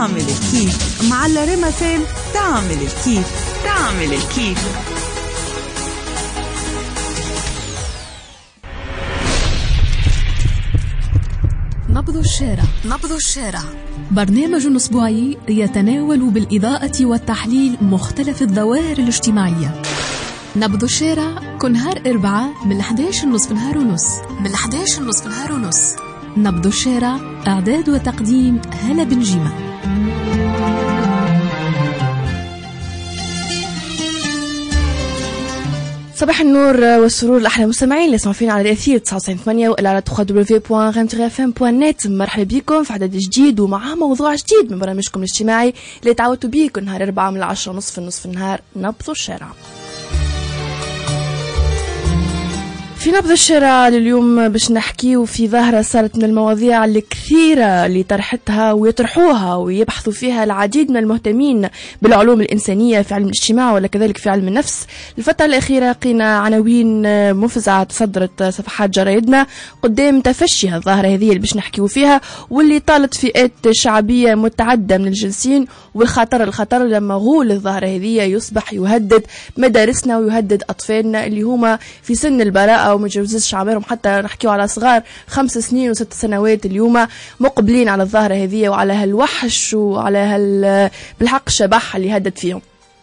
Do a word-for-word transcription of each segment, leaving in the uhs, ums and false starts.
تعمل الكيف مع ريما فين. تعمل الكيف تعمل الكيف. نبض الشارع. نبض الشارع برنامج أسبوعي يتناول بالإضاءة والتحليل مختلف الظواهر الاجتماعية. نبض الشارع كل نهار أربعة من إحدى عشر نصف نهار ونص من إحدى عشر نصف نهار ونص. نبض الشارع إعداد وتقديم هلا بنجيمة. صباح النور والسرور لأحلى مستمعين اللي يسمعوا فينا على الأثير تسعة وتسعين ثمانية وإلى على دبليو دبليو دبليو بوان غام تيري إف إم بوان نت. مرحبا بكم في عدد جديد ومعاه موضوع جديد من برنامجكم الاجتماعي اللي تعودتوا بيه كل نهار أربعة من العشرة ونصف النصف النهار. نبض الشارع. في نبض الشارع لليوم باش نحكي وفي ظاهرة صارت من المواضيع الكثيرة اللي طرحتها ويطرحوها ويبحثوا فيها العديد من المهتمين بالعلوم الإنسانية في علم الاجتماع ولا كذلك في علم النفس. الفترة الأخيرة لقينا عناوين مفزعة تصدرت صفحات جرايدنا قدام تفشي الظاهرة هذه اللي باش نحكيو فيها واللي طالت فئات شعبية متعددة من الجنسين. والخطر الخطر لما غول الظاهرة هذه يصبح يهدد مدارسنا ويهدد أطفالنا اللي هما في سن البراءة وما يتجاوزش عمرهم حتى نحكيو على صغار خمس سنين وست سنوات اليوم مقبلين على الظاهرة هذه وعلى هالوحش وعلى هال بالحق شبح اللي هدد فيهم.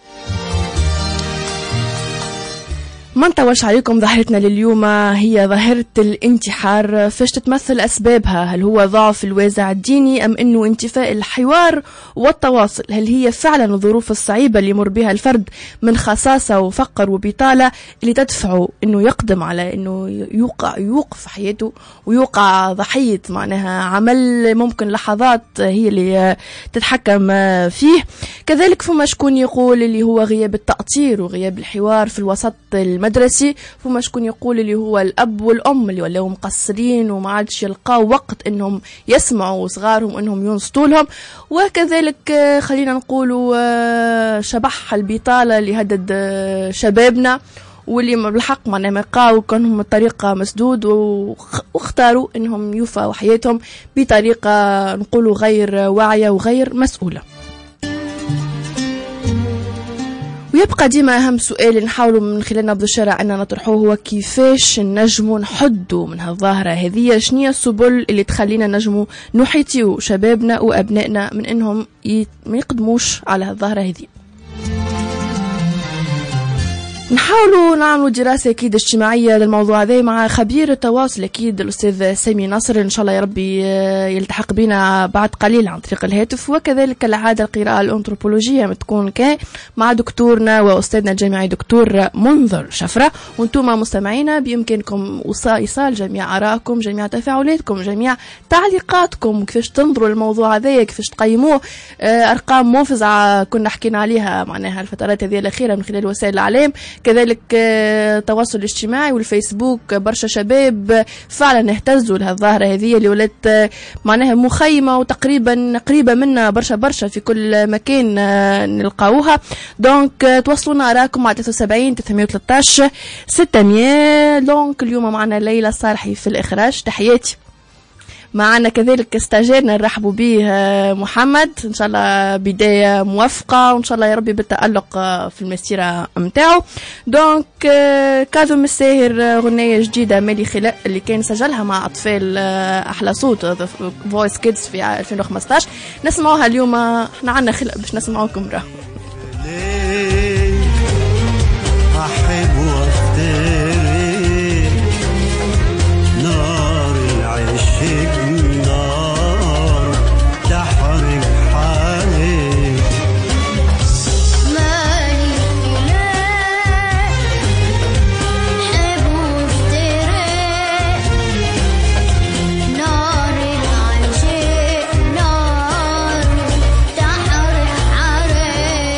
ما نطولش عليكم. ظاهرتنا لليوم هي ظاهرة الانتحار. فاش تتمثل أسبابها؟ هل هو ضعف الوازع الديني أم أنه انتفاء الحوار والتواصل؟ هل هي فعلا الظروف الصعيبة اللي يمر بها الفرد من خصاصة وفقر وبطالة اللي تدفعه أنه يقدم على أنه يوقع يوقف حياته ويوقع ضحية معناها عمل ممكن لحظات هي اللي تتحكم فيه؟ كذلك فما شكون يقول اللي هو غياب التأطير وغياب الحوار في الوسط المدرسي. فما شكون يقول اللي هو الأب والأم اللي ولاو مقصرين وما عادش يلقاو وقت انهم يسمعوا صغارهم انهم ينصتوا لهم. وكذلك خلينا نقولوا شبح البطالة اللي هدد شبابنا واللي بالحق ما نلقاو كانهم الطريقة مسدود واختاروا انهم يوفوا حياتهم بطريقة نقولوا غير واعية وغير مسؤولة. ويبقى ديما أهم سؤال نحاولوا من خلال نبض الشارع أننا نطرحوه هو كيفاش نجموا نحدوا من هالظاهرة هذه؟ شنية السبل اللي تخلينا نجموا نحيطيو شبابنا وأبنائنا من أنهم ما يقدموش على هالظاهرة هذه؟ نحاولوا نعملوا دراسة أكيد اجتماعية للموضوع هذا مع خبير التواصل أكيد الأستاذ سامي نصر. إن شاء الله يا ربي يلتحق بنا بعد قليل عن طريق الهاتف. وكذلك العادة القراءة الأنثروبولوجية متكون كان مع دكتورنا وأستاذنا الجامعي دكتور منذر شفرة. وانتم مستمعينا بيمكنكم إيصال جميع آرائكم جميع تفاعلاتكم جميع تعليقاتكم كيفاش تنظروا للموضوع هذا كيفاش تقيموه. أرقام مفزعة كنا حكينا عليها معناها الفترات هذه الأخيرة من خلال وسائل الإعلام. كذلك التواصل الاجتماعي والفيسبوك برشا شباب فعلا اهتزوا لهالظاهرة هذه اللي ولات معناها مخيمة وتقريبا قريبة منا برشا برشا في كل مكان نلقاوها. دونك توصلونا أراكم على ثلاثة وسبعين ثلاثمية وثلاثة عشر ستمية. دونك اليوم معنا ليلى الصالحي في الإخراج. تحياتي. معنا كذلك استاجرنا نرحبوا به محمد. ان شاء الله بدايه موفقه وان شاء الله يا ربي بالتالق في المسيره نتاعو. دونك كاظم الساهر غنيه جديده مالي خلاء اللي كان سجلها مع اطفال احلى صوت فويس كيدز في ألفين وخمسطاش. نسمعوها اليوم. احنا عندنا خلق باش نسمعوكم راه احب وافتري نار العشق نار تحرق حالي مالي خلاف حب وافتراء نار العشق نار تحرق حالي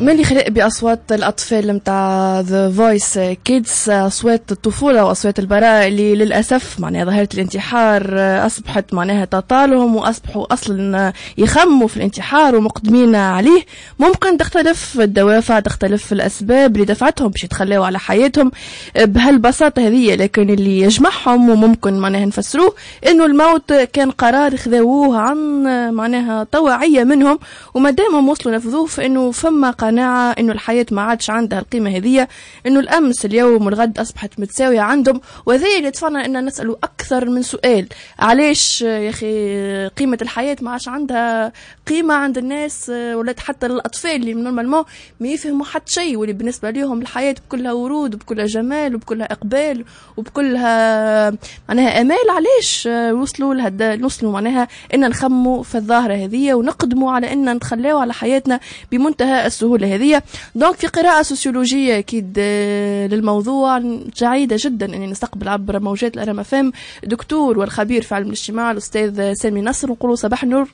مالي خلق بأصوات الأطفال متاع The Voice Kids، أصوات الطفولة وأصوات البراءة اللي للأسف معناها ظاهرة الانتحار أصبحت معناها تطالهم، وأصبحوا أصلا يخموا في الانتحار ومقدمين عليه. ممكن تختلف الدوافع، تختلف الأسباب اللي دفعتهم باش يتخلوا على حياتهم بهالبساطة هذه، لكن اللي يجمعهم وممكن معناها نفسروه إنه الموت كان قرار خذوه عن معناها طواعية منهم، وما دامهم وصلوا نفذوه فإنه فما قناعة إنه الحياة ما عادش عندها القيمة هذه، إنه الأمس اليوم والغد أصبحت متساوية عندهم. وهذا اللي دفعنا إن نسأله أكثر من سؤال، علاش يا أخي قيمة الحياة ما عادش عندها قيمة عند الناس، ولا حتى الأطفال اللي نورمالمون ما يفهموا حتى شيء، واللي بالنسبة لهم الحياة بكلها ورود وبكلها جمال وبكلها إقبال وبكلها معناها أمال. علاش وصلوا لهذا، وصلوا معناها إن نخموا في الظاهرة هذه ونقدموا على إن نتخلاو على حياتنا بمنتهى السهولة هذه. دونك في قراءة سوسيولوجية أكيد للموضوع، سعيدة جدا أني نستقبل عبر موجات الأرام فام دكتور والخبير في علم الاجتماع الأستاذ سامي نصر، ونقولوا صباح النور.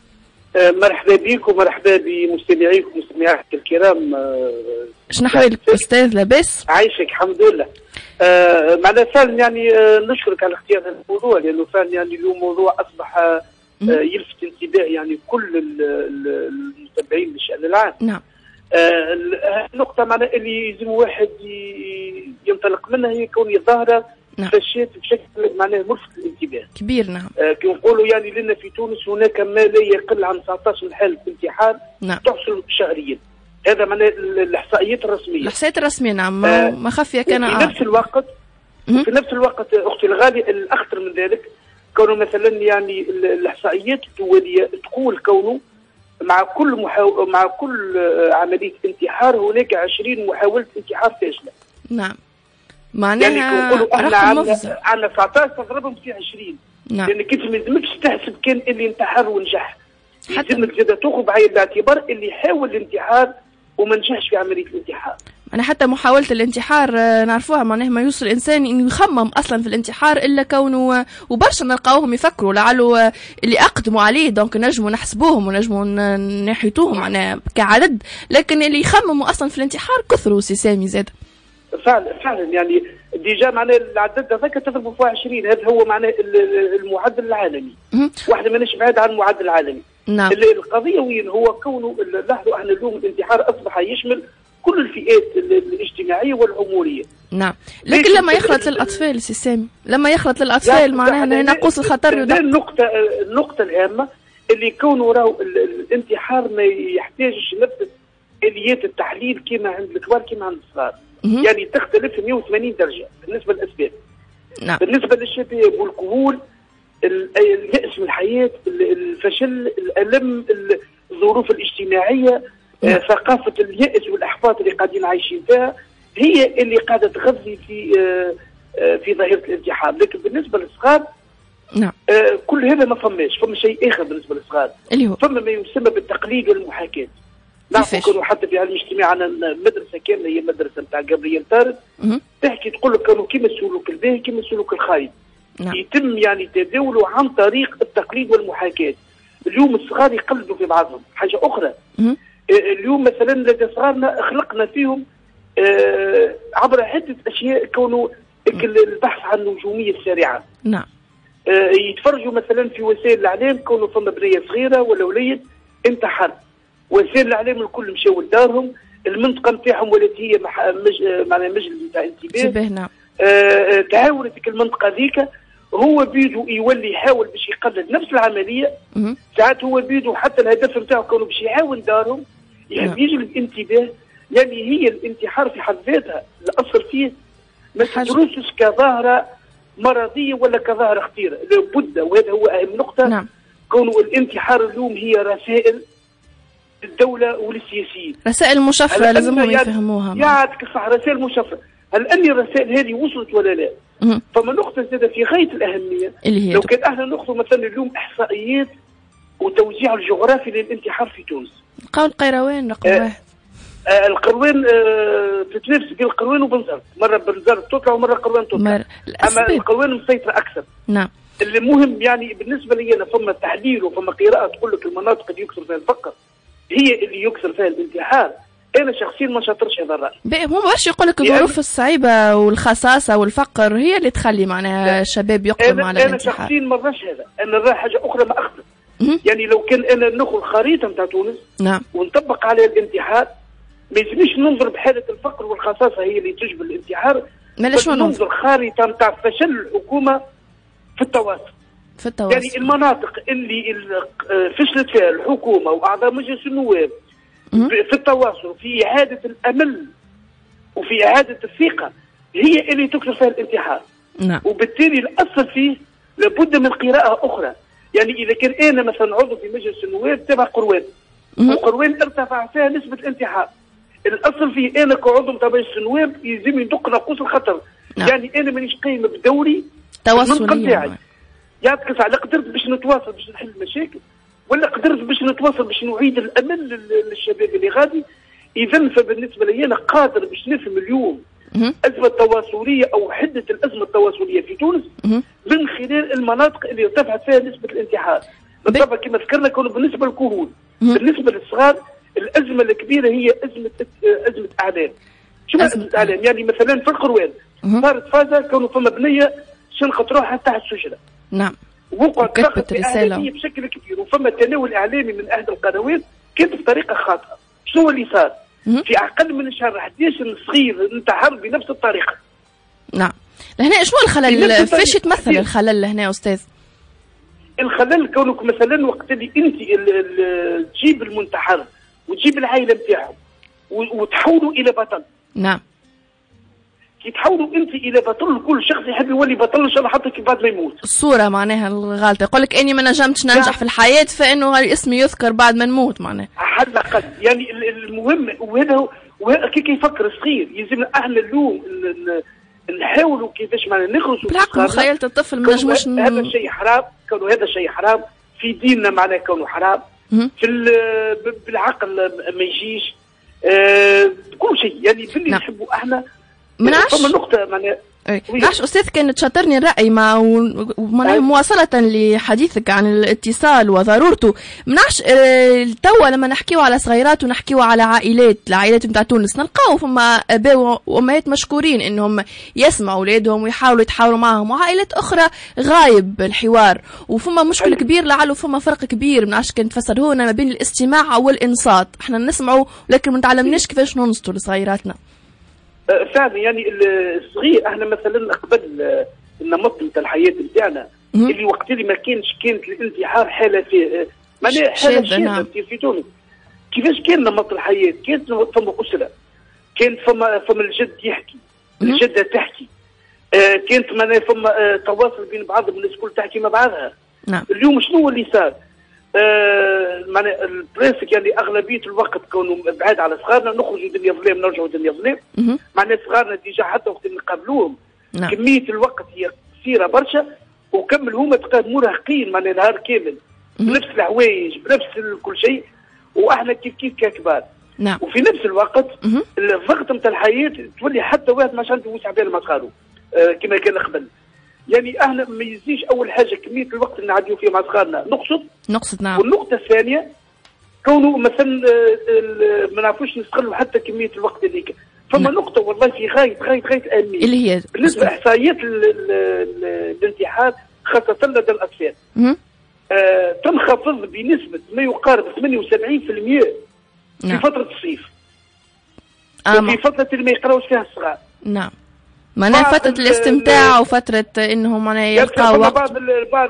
مرحبا بكم ومرحبا بمستمعيكم ومستمعاتك الكرام. شنو حوالك أستاذ؟ لاباس؟ عايشك الحمد لله. آه معنا فعلا يعني آه نشكرك على اختيار هذا الموضوع، لأنه فعلا يعني اليوم موضوع أصبح آه يلفت انتباه يعني كل المتابعين للشأن العام. نعم. آه النقطة معنا اللي يلزم واحد ينطلق منها هي كون الظاهرة نعم. فشيت بشكل معناه ملفت للانتباه. كبير. نعم. آه كي نقولوا يعني لنا في تونس هناك ما لا يقل عن تسعة عشر حالة انتحار نعم. تحصل شهريا. هذا معناه الإحصائيات الرسمية. الإحصائيات الرسمية نعم. آه ما خفية كان. في نفس الوقت في نفس الوقت أختي الغالية الأخطر من ذلك كونه مثلا يعني الإحصائيات الدولية تقول كونه مع كل محاو... مع كل عملية انتحار هناك عشرين محاولة انتحار فاشلة. نعم. معناها يعني احنا عندنا عندنا تسعة عشر تضربهم في عشرين. نعم. لأنك انت ما يلزمكش تحسب كان اللي انتحر ونجح، يلزمك زاد تاخذ بعين الاعتبار اللي حاول الانتحار وما نجحش في عملية الانتحار. أنا حتى محاولة الانتحار نعرفوها معناها ما يوصل الإنسان إنه يخمم أصلا في الانتحار إلا كونه، وبرشا نلقاوهم يفكروا لعله اللي أقدموا عليه دونك نجموا نحسبوهم ونجموا نحيطوهم معناها كعدد، لكن اللي يخمموا أصلا في الانتحار كثروا. سي سامي زاد فعلا فعلا يعني ديجا معناه العدد هذاك تضربوا في عشرين، هذا هو معناه المعدل العالمي. واحدة ماناش بعيد عن المعدل العالمي. نعم. القضية وين هو كونه لاحظوا احنا اليوم الانتحار أصبح يشمل كل الفئات الاجتماعية والعمرية. نعم. لكن لما يخلط للأطفال سي سامي، لما يخلط للأطفال معناها نقص الخطر. النقطة النقطة الهامة اللي كونه راهو الانتحار ما يحتاجش نفس آليات التحليل كما عند الكبار كما عند الصغار. يعني تختلف مئة وثمانين درجة بالنسبة للأسباب. نعم. بالنسبة للشباب والكهول، اليأس من الحياة، الفشل، الألم، الظروف الاجتماعية، آه، ثقافة اليأس والإحباط اللي قاعدين عايشين فيها هي اللي قاعدة تغذي في آه آه في ظاهرة الانتحار. لكن بالنسبة للصغار نعم. آه كل هذا ما فماش، فما شيء آخر بالنسبة للصغار اللي هو فما ما يسمى بالتقليد والمحاكاة. نعرفوا كانوا حتى في الاجتماع عن مدرسة كاملة هي مدرسة نتاع جابرييل طارد تحكي تقول لك كانوا كيما السلوك الباهي كيما السلوك الخايب. نعم. يتم يعني تداوله عن طريق التقليد والمحاكاة. اليوم الصغار يقلدوا في بعضهم. حاجة أخرى مم. اليوم مثلا لدى صغارنا خلقنا فيهم آه عبر عدة أشياء كونوا البحث عن النجومية السريعة. نعم. آه يتفرجوا مثلا في وسائل الإعلام كونوا فما بنية صغيرة ولا وليد انتحر، وسائل الإعلام الكل مشاو لدارهم، المنطقة نتاعهم ولات هي مج... معناها مجلس نتاع انتباه. نعم. آه تعاونت المنطقة ذيك، هو بيدو يولي يحاول باش يقلد نفس العملية. مم. ساعات هو بيدو حتى الهدف نتاعو كانوا باش يعاون دارهم يحب يجلب انتباه. يعني هي الانتحار في حد ذاتها الأصل فيه ما تدرسش كظاهرة مرضية ولا كظاهرة خطيرة، لابد وهذا هو أهم نقطة. نعم. كونه الانتحار اليوم هي رسائل الدولة وللسياسيين، رسائل مشفرة لازمهم يعني يفهموها. يعطيك صح، رسائل مشفرة. هل أن الرسائل هذه وصلت ولا لا؟ مم. فما نقطة زادة في غاية الأهمية اللي هي لو كان احنا ناخذ مثلا اليوم إحصائيات وتوزيع الجغرافي للانتحار في تونس. قول قيروان رقم آه واحد. آه القروان آه تتنافس بين القروان وبنزرت، مرة بنزرت تطلع ومرة القروان تطلع. مر... أما القروان مسيطرة أكثر. نعم. المهم يعني بالنسبة لي أنا فما تحليل وفما قراءة تقول لك المناطق اللي يكثر فيها الفقر هي اللي يكثر فيها الانتحار. انا شخصيا ما شاطرش هذا الراي. هو باش يقول لك الظروف الصعيبه والخصاصه والفقر هي اللي تخلي معناها الشباب يقدموا على الانتحار. انا شخصيا ما نراش هذا، انا نرى حاجه اخرى ما اخطر. يعني لو كان انا ناخذ خريطه نتاع تونس نعم ونطبق عليها الانتحار، ما يلزمنيش ننظر بحاله الفقر والخصاصه هي اللي تجبر الانتحار، بل ننظر خريطه نتاع فشل الحكومه في التواصل. في التواصل يعني المناطق اللي فشلت فيها الحكومه واعضاء مجلس النواب في التواصل في اعاده الامل وفي اعاده الثقه هي اللي تكثر فيها الانتحار. نعم. وبالتالي الاصل فيه لابد من قراءه اخرى. يعني اذا كان انا مثلا عضو في مجلس النواب تبع قروان وقروان ارتفع فيها نسبه الانتحار، الاصل فيه انا كعضو تبع مجلس النواب يلزم يدق ناقوس الخطر. نعم. يعني انا مانيش قايم بدوري تواصليا، يعكس على قدرت باش نتواصل باش نحل المشاكل، ولا قدرت باش نتواصل باش نعيد الامل للشباب اللي غادي. اذا فبالنسبه لي انا قادر باش نفهم اليوم الازمه التواصليه او حده الازمه التواصليه في تونس من خلال المناطق اللي ارتفعت فيها نسبه الانتحار. بالطبع كما ذكرنا كانوا بالنسبه للكهول، بالنسبه للصغار الازمه الكبيره هي ازمه ازمه اعلام. شو ازمه اعلام؟ يعني مثلا في القروان صارت فازه كانوا فما بنيه شنقت روحها تحت الشجره. نعم. وقعت ضغط اعلامي بشكل كبير، وفما تناول اعلامي من احد القنوات كانت بطريقه خاطئه. شنو اللي صار؟ في اقل من شهر أحد عشر صغير انتحر بنفس الطريقه. نعم. لهنا شنو الخلل؟ فاش يتمثل الخلل لهنا استاذ؟ الخلل كونك مثلا وقت اللي انت تجيب المنتحر وتجيب العائله نتاعو وتحولوا الى بطل. نعم. كي تحولوا انت الى بطل، كل شخص يحب يولي بطل ان شاء الله حتى كي بعد ما يموت. الصوره معناها الغالطه، يقول لك اني ما نجمتش ننجح في الحياه فانه اسمي يذكر بعد ما نموت معناها. على الاقل يعني المهم وهذا وهذا كي يفكر صغير يلزمنا احنا اليوم نحاولوا كيفاش معنا نخرجوا. بالحق مخيله الطفل ما نجموش. هذا شيء حرام، كونه هذا شيء حرام في ديننا معناه كونه حرام. في بالعقل ما يجيش آه كل شيء يعني في اللي نعم. نحبوا احنا. منعش فما نقطة معناها منعش أستاذ كان تشاطرني الرأي مع مواصلة لحديثك عن الاتصال وضرورته. منعش اه توا لما نحكيو على صغيرات ونحكيو على عائلات العائلات نتاع تونس نلقاو فما آباء وأمهات مشكورين إنهم يسمعوا أولادهم ويحاولوا يتحاوروا معهم، وعائلات أخرى غايب الحوار وفما مشكل كبير لعله فما فرق كبير. منعش كان تفسره لنا ما بين الاستماع والإنصات. احنا نسمعوا لكن ما نتعلمناش كيفاش ننصتوا لصغيراتنا. فعلا يعني الصغير احنا مثلا قبل النمط نتاع الحياه نتاعنا اللي وقت اللي ما كانش كانت الانتحار حاله في معناها حاله شاذه في تونس. كيفاش كان نمط الحياه؟ كانت فما اسره، كانت فما فما الجد يحكي، الجده تحكي، آه كانت معناها فما آه تواصل بين بعضهم، الناس الكل تحكي مع بعضها. نعم. اليوم شنو اللي صار؟ آه معناها البريسك يعني اغلبيه الوقت كونوا بعاد على صغارنا، نخرجوا دنيا ظلام نرجعوا دنيا ظلام. معناها صغارنا ديجا حتى وقت نقابلوهم نعم. كميه الوقت هي قصيره برشا، وكمل هما تلقاهم مراهقين معناها نهار كامل بنفس الحوايج بنفس كل شيء، واحنا كيف كيف ككبار. نعم. وفي نفس الوقت الضغط نتاع الحياه تولي حتى واحد ما عنده وسع بال مع صغاره آه كما كان قبل. يعني احنا ما يزيش اول حاجه كميه الوقت اللي نعديو فيه مع صغارنا نقصد نقصد نعم. والنقطه الثانيه كونه مثلا ما نعرفوش نستغلوا حتى كميه الوقت هذيك. فما نعم. نقطه والله في غايه غايه غايه الاهميه اللي هي بالنسبه لاحصائيات الانتحار خاصه لدى الاطفال. آه تنخفض بنسبه ما يقارب ثمانية وسبعين بالمئة نعم. في فتره الصيف آه في فتره اللي ما يقراوش فيها الصغار. نعم. معناها فترة الاستمتاع وفترة انهم معناها يلقاو وقت. بعض بعض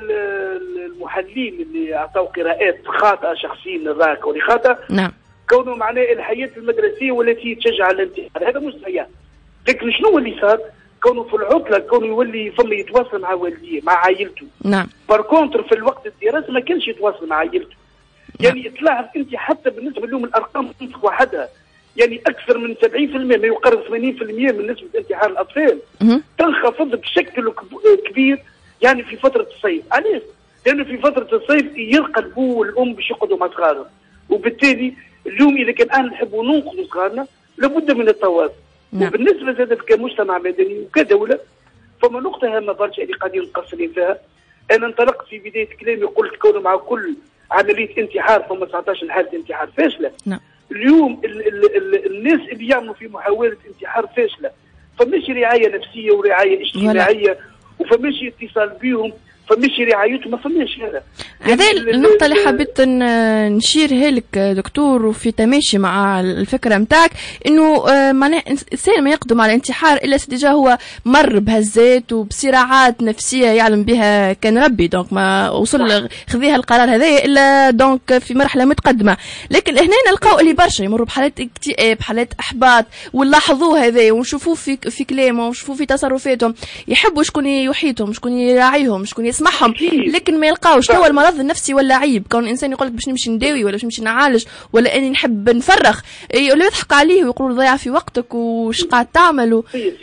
المحللين اللي اعطوا قراءات خاطئة شخصيا نراك ولي خاطئة. نعم. كونه معناه الحياة المدرسية والتي تشجع على الانتحار، هذا مش صحيح. لكن شنو اللي صار؟ كونه في العطلة كونه يولي فما يتواصل مع والديه مع عائلته. نعم. باركونتر في الوقت الدراسي ما كانش يتواصل مع عائلته. يعني نعم. تلاحظ انت حتى بالنسبة لهم الارقام تنطق وحدها. يعني أكثر من سبعين بالمئة ما يقارب ثمانين بالمئة من نسبة انتحار الأطفال تنخفض بشكل كبير يعني في فترة الصيف. علاش؟ لأنه في فترة الصيف يلقى الأب والأم باش يقعدوا مع صغارهم، وبالتالي اليوم إذا كان أنا نحبوا ننقذوا صغارنا لابد من التواصل. نعم. وبالنسبة لهذا كمجتمع مدني وكدولة فما نقطة هامة برشا اللي قاعدين مقصرين فيها. أنا انطلقت في بداية كلامي قلت كونه مع كل عملية انتحار فما تسعطاش حالة انتحار فاشلة. نعم. اليوم ال ال ال الناس اللي يعملوا في محاوله انتحار فاشله، فماش رعايه نفسيه ورعايه اجتماعيه وفماش اتصال بهم، فماش رعايتهم، ما فماش هذا. هذه النقطة اللي حبيت نشيرها لك دكتور، وفي تماشي مع الفكرة متاعك انه معناه الانسان ما يقدم على الانتحار الا ديجا هو مر بهزات وبصراعات نفسية يعلم بها كان ربي، دونك ما وصل خذيها القرار هذايا الا دونك في مرحلة متقدمة. لكن هنا نلقاو اللي برشا يمروا بحالات اكتئاب، حالات احباط، ونلاحظوه هذايا ونشوفوه في في كلامهم ونشوفوه في تصرفاتهم، يحبوا شكون يحيطهم، شكون يراعيهم، شكون يسمعهم، لكن ما يلقاوش. هو المرض النفسي ولا عيب كون الانسان يقولك باش نمشي نداوي ولا باش نمشي نعالج ولا اني نحب نفرخ، ولا يضحك عليه ويقولوا ضيع في وقتك وش قاعد تعملوا.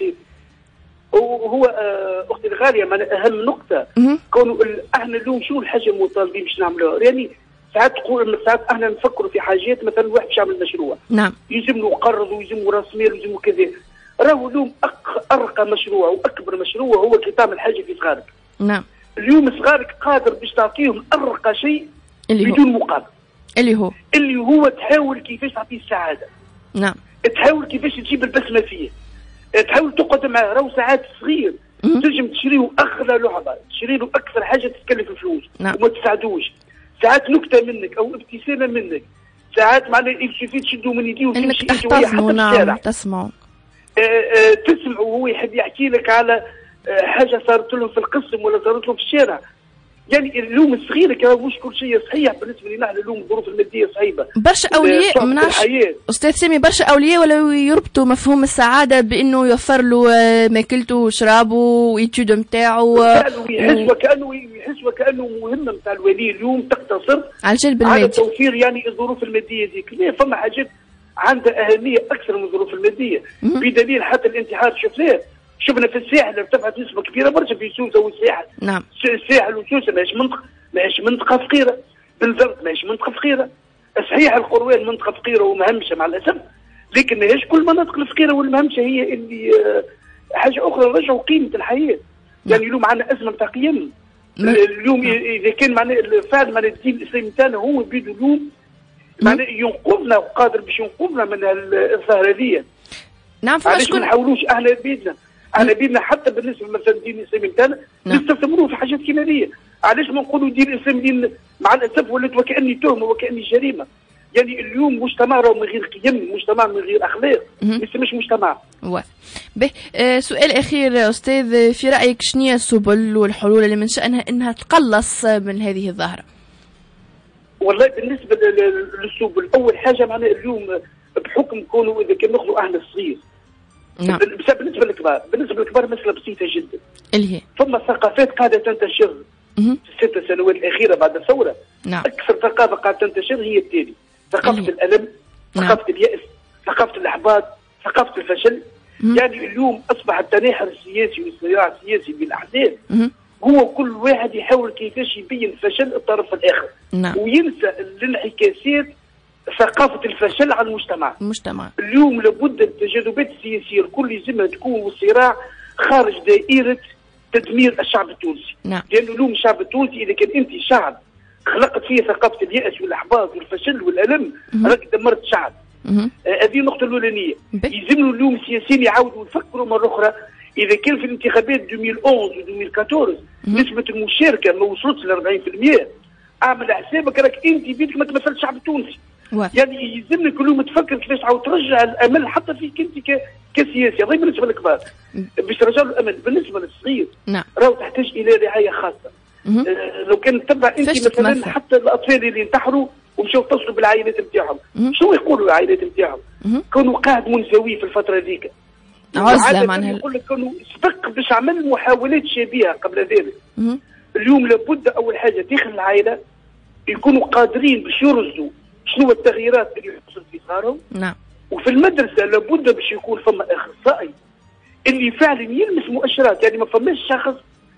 وهو اختي الغاليه من اهم نقطه كونوا احنا اليوم شو الحاجه المطالبين باش نعملوها. يعني ساعات تقول ساعات احنا نفكروا في حاجات، مثلا واحد باش يعمل مشروع نعم يلزم له قرض ويلزم له راس مال ويلزم له كذا. راهو اليوم ارقى مشروع واكبر مشروع هو كي تعمل حاجه في صغارك. نعم اليوم صغارك قادر باش تعطيهم ارقى شيء بدون مقابل، اللي هو اللي هو تحاول كيفاش تعطيه السعاده. نعم تحاول كيفاش تجيب البسمه فيه، تحاول تقعد معاه. راهو ساعات صغير تنجم تشري له اغلى لعبه، تشري له اكثر حاجه تتكلف فلوس. نعم. وما تساعدوش. ساعات نكته منك او ابتسامه منك، ساعات معناها يكفي تشدوا من يديه وتمشي انت وياه حتى في الشارع. تسمعوا تسمعوا وهو يحب يحكي لك على حاجه صارت لهم في القسم ولا صارت لهم في الشارع. يعني اليوم الصغير كان مش كل شيء صحيح بالنسبه لنا نحن. اليوم الظروف الماديه صعيبه، برشا اولياء منعش استاذ سامي، برشا اولياء ولا يربطوا مفهوم السعاده بانه يوفر له ماكلته وشرابه وايتود نتاعو، ويحس وكانه يحس وكانه مهمه نتاع الولي اليوم تقتصر على الجلب المادي، على توفير يعني الظروف الماديه ديك. لا، فما حاجات عندها اهميه اكثر من الظروف الماديه. بدليل حتى الانتحار شفناه شفنا في الساحل ارتفعت نسبه كبيره برشا في سوسه والساحل. نعم. الساحل وسوسه ماهيش منطقه ماهيش منطقه فقيره، بنزرت ماهيش منطقه فقيره. صحيح القروان منطقه فقيره ومهمشه مع الاسف، لكن ماهيش كل المناطق الفقيره والمهمشه هي اللي حاجه اخرى. نرجعوا قيمه الحياه. يعني اليوم عندنا ازمه نتاع قيم. اليوم اذا كان معناه فعلا معناه الدين الاسلامي تاعنا هو بيدو اليوم معناه ينقذنا وقادر باش ينقذنا من الظاهره هذه. نعم. علاش ما نحاولوش احنا بيدنا احنا بيدنا حتى بالنسبه مثلا الدين الاسلامي تاعنا نستثمروه في حاجات كيما هذه. علاش ما نقولوا الدين الاسلامي دين مع الاسف ولات وكاني تهمه وكاني جريمه. يعني اليوم مجتمع راهو من غير قيم، مجتمع من غير اخلاق، مش مجتمع. واضح. به آه سؤال اخير استاذ، في رايك شنو هي السبل والحلول اللي من شانها انها تقلص من هذه الظاهره؟ والله بالنسبه للسبل، اول حاجه معناها اليوم بحكم كونه اذا كان ناخذوا اهل الصغير. نعم. بالنسبه للكبار، بالنسبه للكبار مساله بسيطه جدا. اللي هي ثم ثقافات قاعده تنتشر في الست سنوات الاخيره بعد الثوره. نعم. اكثر ثقافه قاعده تنتشر هي التالي: ثقافه اللي. الالم، ثقافه نعم. الياس، ثقافه الاحباط، ثقافه الفشل. مم. يعني اليوم اصبح التناحر السياسي والصراع السياسي بين الاحزاب هو كل واحد يحاول كيفاش يبين فشل الطرف الاخر. نعم. وينسى الانعكاسات ثقافة الفشل على المجتمع. المجتمع اليوم لابد التجاذبات السياسية الكل يلزمها تكون والصراع خارج دائرة تدمير الشعب التونسي. نعم. لأنه اليوم الشعب التونسي إذا كان أنت شعب خلقت فيه ثقافة اليأس والإحباط والفشل والألم راك دمرت شعب. هذه آه النقطة الأولانية. يلزموا اليوم السياسيين يعاودوا يفكروا مرة أخرى. إذا كان في الانتخابات ألفين وأحد عشر و ألفين وأربعطاش نسبة المشاركة ما وصلتش ل أربعين بالمئة، اعمل حسابك راك انت بيدك ما تمثلش الشعب التونسي. واحد. يعني يلزمك اليوم تفكر كيفاش تعاود ترجع الامل حتى فيك انت كسياسي. هذا بالنسبه للكبار باش ترجع له الامل. بالنسبه للصغير نعم. راهو تحتاج الى رعايه خاصه. آه لو كان تتبع انت مثلا تمثل. حتى الاطفال اللي انتحروا ومشاو اتصلوا بالعائلات نتاعهم، شو يقولوا العائلات نتاعهم؟ كانوا قاعد منزوي في الفتره هذيك، عزله معناها يقول لك كانوا سبق باش عمل محاولات شبيهه قبل ذلك. مه. اليوم لابد اول حاجه داخل العائله يكونوا قادرين باش يرصدوا شنو التغييرات اللي تحصل في صغارهم. نعم. وفي المدرسه لابد باش يكون فما اخصائي اللي فعلا يلمس مؤشرات. يعني ما فماش شخص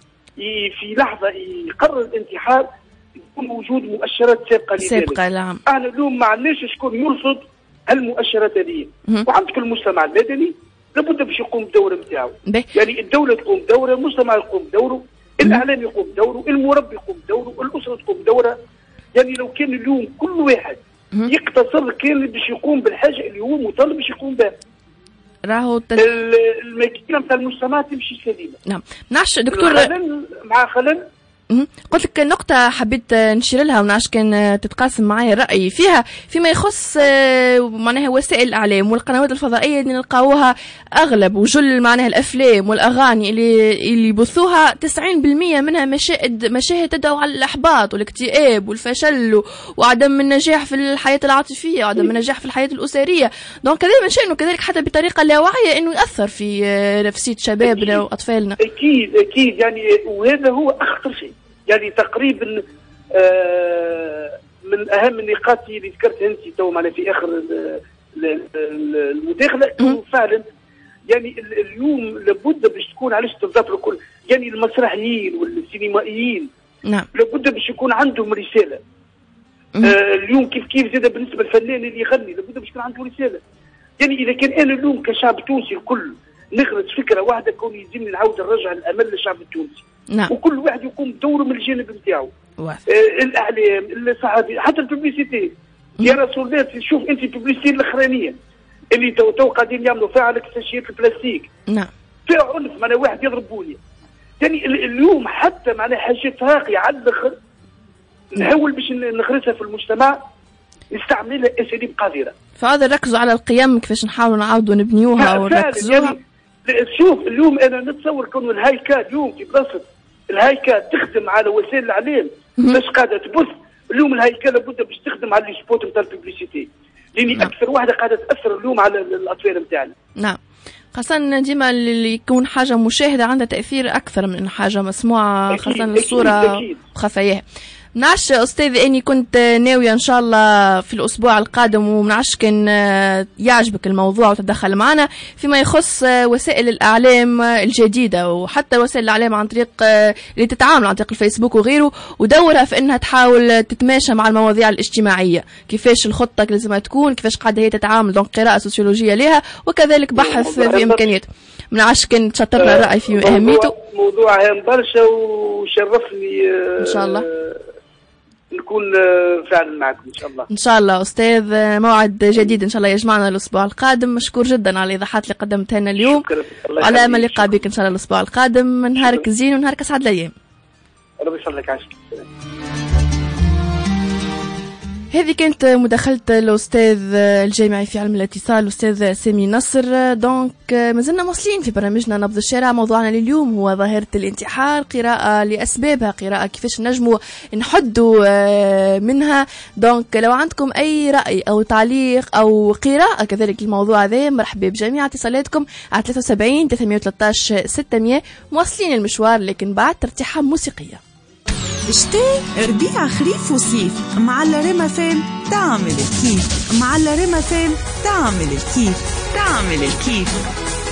في لحظه يقرر الانتحار يكون وجود مؤشرات سابقه لذلك. سابقه نعم. احنا اليوم ما عندناش شكون يرصد هالمؤشرات هذه. وعندك المجتمع المدني لابد باش يقوم بالدور نتاعو. يعني الدوله تقوم بدورها، المجتمع يقوم بدوره، الاعلام يقوم بدوره، المربي يقوم بدوره، الاسره تقوم بدورها. يعني لو كان اليوم كل واحد يقتصر كان باش يقوم بالحاجه اللي هو مطالب باش يقوم بها. راهو تل... الماكينه نتاع المجتمع تمشي سليمه. نعم نعرفش دكتور مع خلل. قلت لك نقطة حبيت نشير لها ونعرفش كان تتقاسم معي الرأي فيها فيما يخص معناها وسائل الإعلام والقنوات الفضائية اللي نلقاوها أغلب وجل معناها الأفلام والأغاني اللي اللي يبثوها تسعين بالمئة منها مشاهد مشاهد تدعو على الإحباط والاكتئاب والفشل وعدم النجاح في الحياة العاطفية وعدم النجاح في الحياة الأسرية. دونك هذا من شأنه كذلك حتى بطريقة لا واعية إنه يأثر في نفسية شبابنا وأطفالنا. أكيد أكيد يعني وهذا هو أخطر شيء. يعني تقريبا آه من اهم النقاط اللي ذكرتها انت تو معنا في اخر المداخله فعلا. يعني اليوم لابد باش تكون علاش تضاف الكل يعني المسرحيين والسينمائيين نعم لابد باش يكون عندهم رساله. آه اليوم كيف كيف زاد بالنسبه للفنان اللي يغني لابد باش يكون عنده رساله. يعني اذا كان انا اليوم كشعب تونسي الكل نغرس فكره واحده كون يلزمني نعاود نرجع الامل للشعب التونسي. نعم. وكل واحد يقوم بدوره من الجانب نتاعو. آه الاعلام الصحافي حتى الببليسيتي يا رسول الله. شوف انت الببليسيتي الاخرانيه اللي تو تو قاعدين يعملوا فيها على كساشيات البلاستيك. نعم. فيها عنف معناها واحد يضرب بوليا. يعني اليوم حتى معناها حاجات راقيه على الاخر نحاول باش نغرسها في المجتمع نستعمل لها اساليب قذره. فهذا نركزوا على القيم كيفاش نحاولوا نعاودوا نبنيوها ونركزوها. يعني شوف اليوم انا نتصور كون الهايكا اليوم في بلاصه الهايكا تخدم على وسائل الاعلام باش قاعده تبث. اليوم الهايكا لابد باش تخدم على لي سبوت نتاع الببليسيتي لاني نعم. اكثر واحده قاعده تاثر اليوم على الاطفال نتاعنا. نعم خاصة ديما اللي يكون حاجة مشاهدة عندها تأثير أكثر من حاجة مسموعة خاصة الصورة وخفاياها. منعش أستاذ أني كنت ناوية إن شاء الله في الأسبوع القادم ومنعش كان يعجبك الموضوع وتدخل معنا فيما يخص وسائل الإعلام الجديدة وحتى وسائل الإعلام عن طريق اللي تتعامل عن طريق الفيسبوك وغيره ودورها في أنها تحاول تتماشى مع المواضيع الاجتماعية كيفاش الخطة لازم تكون كيفاش قاعدة هي تتعامل دونك قراءة سوسيولوجية لها وكذلك بحث في إمكانيات. منعش كان تشطرنا الرأي في أهميته. موضوع هام برشا وشرفني إن شاء الله نكون فعلا معكم ان شاء الله. ان شاء الله استاذ موعد جديد ان شاء الله يجمعنا الاسبوع القادم. مشكور جدا على الايضاحات اللي قدمتها لنا اليوم. على امل اللقاء بك ان شاء الله الاسبوع القادم. نهارك زين ونهارك اسعد الايام. ربي يسلمك عاشك. هذه كانت مداخلة الأستاذ الجامعي في علم الاتصال الأستاذ سامي نصر. دونك مازلنا موصلين في برنامجنا نبض الشارع. موضوعنا لليوم هو ظاهرة الانتحار، قراءة لأسبابها، قراءة كيفاش نجموا نحدوا منها. دونك لو عندكم أي رأي أو تعليق أو قراءة كذلك الموضوع هذا مرحبا بجميع اتصالاتكم على ثلاثة وسبعين ثلاثمئة وثلاثة عشر ستمئة. مواصلين المشوار لكن بعد ترتيحة موسيقية. شتاء ربيع خريف وصيف مع الريما فين تعمل الكيف. مع الريما فين تعمل الكيف. تعمل الكيف.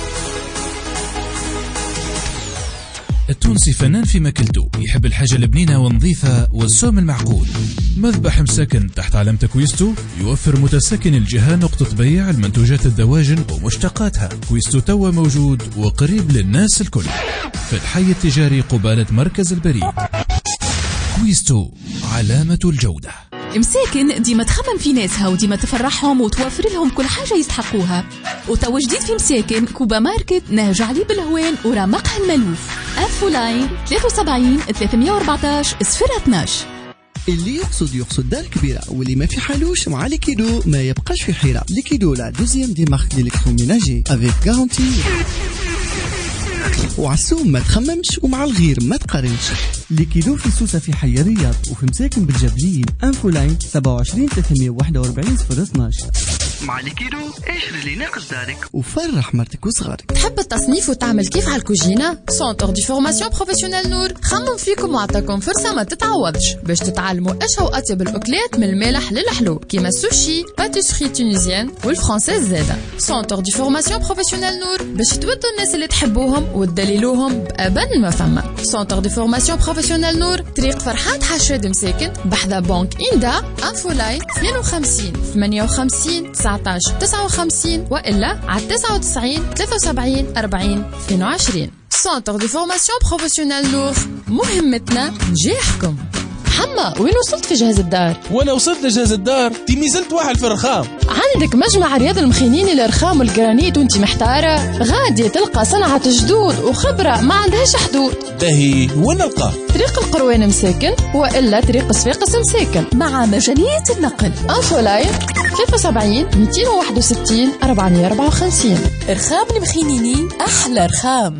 التونسي فنان في ماكلته، يحب الحاجة البنينة ونظيفة والسوم المعقول. مذبح مساكن تحت علامة كويستو يوفر متساكن الجهة نقطة بيع المنتوجات الدواجن ومشتقاتها. كويستو توا موجود وقريب للناس الكل في الحي التجاري قبالة مركز البريد. كويستو علامة الجودة. مساكن ديما تخمم في ناسها وديما تفرحهم وتوفر لهم كل حاجة يستحقوها. وتوا جديد في مساكن كوبا ماركت نهج علي بالهوان ورمقها الملوف. ألف لاين ثلاثة وسبعين ثلاثمئة وأربعة عشر صفر اثناش. اللي يقصد يقصد دار كبيرة واللي ما في حالوش مع ليكيدو ما يبقاش في حيرة. ليكيدو لا دوزيام دي مارك ديليكتروميناجي افيك غارانتي وعالسوم ما تخممش ومع الغير ما تقارنش. ليكيدو في سوسة في حي الرياض وفي مساكن بالجبلين. انفو لاين سبعة وعشرين ثلاثمئة وواحد وأربعين صفر اثناش. مع ليكيدو اشري اللي ناقص دارك وفرح مرتك وصغارك. تحب التصنيف وتعمل كيف على الكوجينة؟ سونتر دي فورماسيون بروفيسيونيل نور خمم فيكم وعطاكم فرصة ما تتعوضش باش تتعلموا اشهى واطيب الاكلات من المالح للحلو كيما السوشي، باتيسري تونيزيان والفرنسيز زاده. سونتر دي فورماسيون بروفيسيونيل نور باش تودوا الناس اللي تحبوهم وتدللوهم بأبن ما فما. سونتر دي فورماسيون بروفيسيونيل نور طريق فرحات حشاد مساكن بحذا بنك إندا. انفو لاين اثنين وخمسين ثمانية وخمسين تسعة عشر تسعة وخمسين وإلا على تسعة وتسعين ثلاثة وسبعين أربعين اثنين وعشرين. سنتر دي فورماسيون بروفيسيونيل نور، مهمتنا نجاحكم. محمد وين وصلت في جهاز الدار؟ وانا وصلت لجهاز الدار تيمي زلت واحد في الرخام. عندك مجمع رياض المخينين للرخام والجرانيت وانت محتارة؟ غادي تلقى صنعة جدود وخبرة ما عندهاش حدود. باهي وين نلقاه؟ طريق القروان مساكن والا طريق صفاقس مساكن مع مجانية النقل. انفو لاين ثلاثة وسبعين مئتين وواحد وستين أربعمئة وأربعة وخمسين. رخام المخينيني أحلى رخام.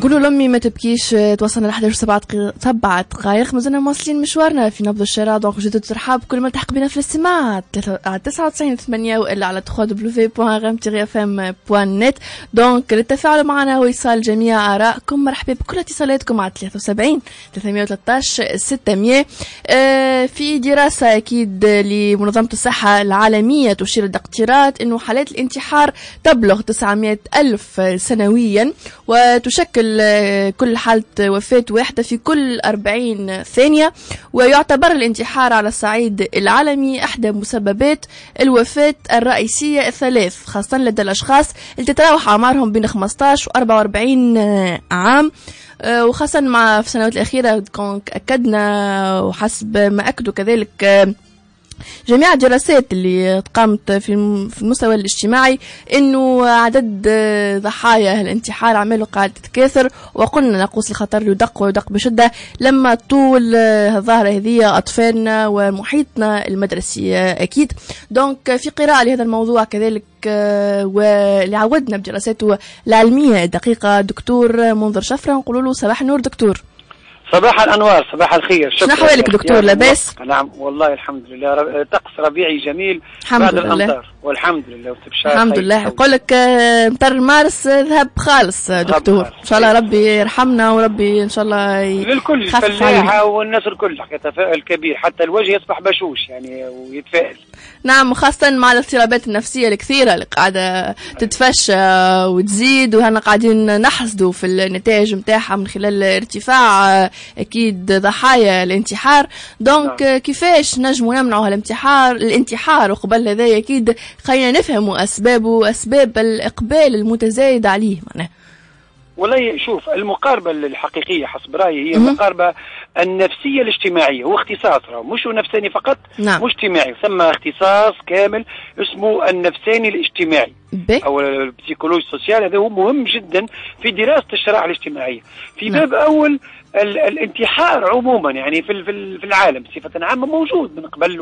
نقولوا لأمي ما تبكيش. توصلنا ل إحدى عشر سبعة سبعة دقائق مازلنا مواصلين مشوارنا في نبض الشارع. دونك جدد ترحاب كل ما التحق بنا في الاستماع على تسعة وتسعين ثمانية والا على دبليو دبليو دبليو دوت غام تيغي اف ام دوت نت. دونك للتفاعل معنا وإيصال جميع آرائكم مرحبا بكل اتصالاتكم على ثلاثة وسبعين ثلاثمية وثلاثة عشر ستمية. آه في دراسة أكيد لمنظمة الصحة العالمية تشير الدكتورات أنه حالات الانتحار تبلغ تسعمائة ألف سنويا، وتشكل كل حالة وفاة واحدة في كل أربعين ثانية. ويعتبر الانتحار على الصعيد العالمي إحدى مسببات الوفاة الرئيسية الثلاث، خاصة لدى الأشخاص اللي تتراوح أعمارهم بين خمسة عشر و أربعة وأربعين عام، وخاصة مع في السنوات الأخيرة أكدنا وحسب ما أكدوا كذلك جميع الدراسات اللي قامت في المستوى الاجتماعي انه عدد ضحايا الانتحار عماله قاعد تتكاثر، وقلنا ناقوس الخطر يدق ويدق بشده لما طول الظاهره هذه اطفالنا ومحيطنا المدرسي اكيد. دونك في قراءه لهذا الموضوع كذلك واللي عودنا بدراساته العلميه الدقيقه دكتور منذر شفره، نقول له صباح النور دكتور. صباح الأنوار، صباح الخير. شنو أحوالك دكتور؟ لاباس؟ نعم والله الحمد لله، طقس ربيعي جميل الحمد بعد لله. الأمطار والحمد لله واستبشار. الحمد لله. يقول لك مطر مارس ذهب خالص دكتور، إن شاء الله ربي يرحمنا وربي إن شاء الله للكل، الفلاحة والناس الكل تفاؤل كبير، حتى الوجه يصبح بشوش يعني ويتفائل. نعم، وخاصة مع الاضطرابات النفسية الكثيرة اللي قاعدة تتفشى وتزيد، وهنا قاعدين نحصدوا في النتائج متاعها من خلال ارتفاع أكيد ضحايا الانتحار. دونك نعم. كيفاش نجموا نمنعوا الانتحار الانتحار وقبل هذا أكيد خلينا نفهموا أسبابه، أسباب الإقبال المتزايد عليه معناه. والله شوف، المقاربة الحقيقية حسب رأيي هي المقاربة النفسية الاجتماعية، هو اختصاص مش نفساني فقط، نعم. مش اجتماعي، ثم اختصاص كامل اسمه النفساني الاجتماعي بي. أو البسيكولوجي السوسيال. هذا هو مهم جدا في دراسة الشرائح الاجتماعية. في نعم. باب أول الانتحار عموما يعني في في العالم بصفة عامة موجود من قبل،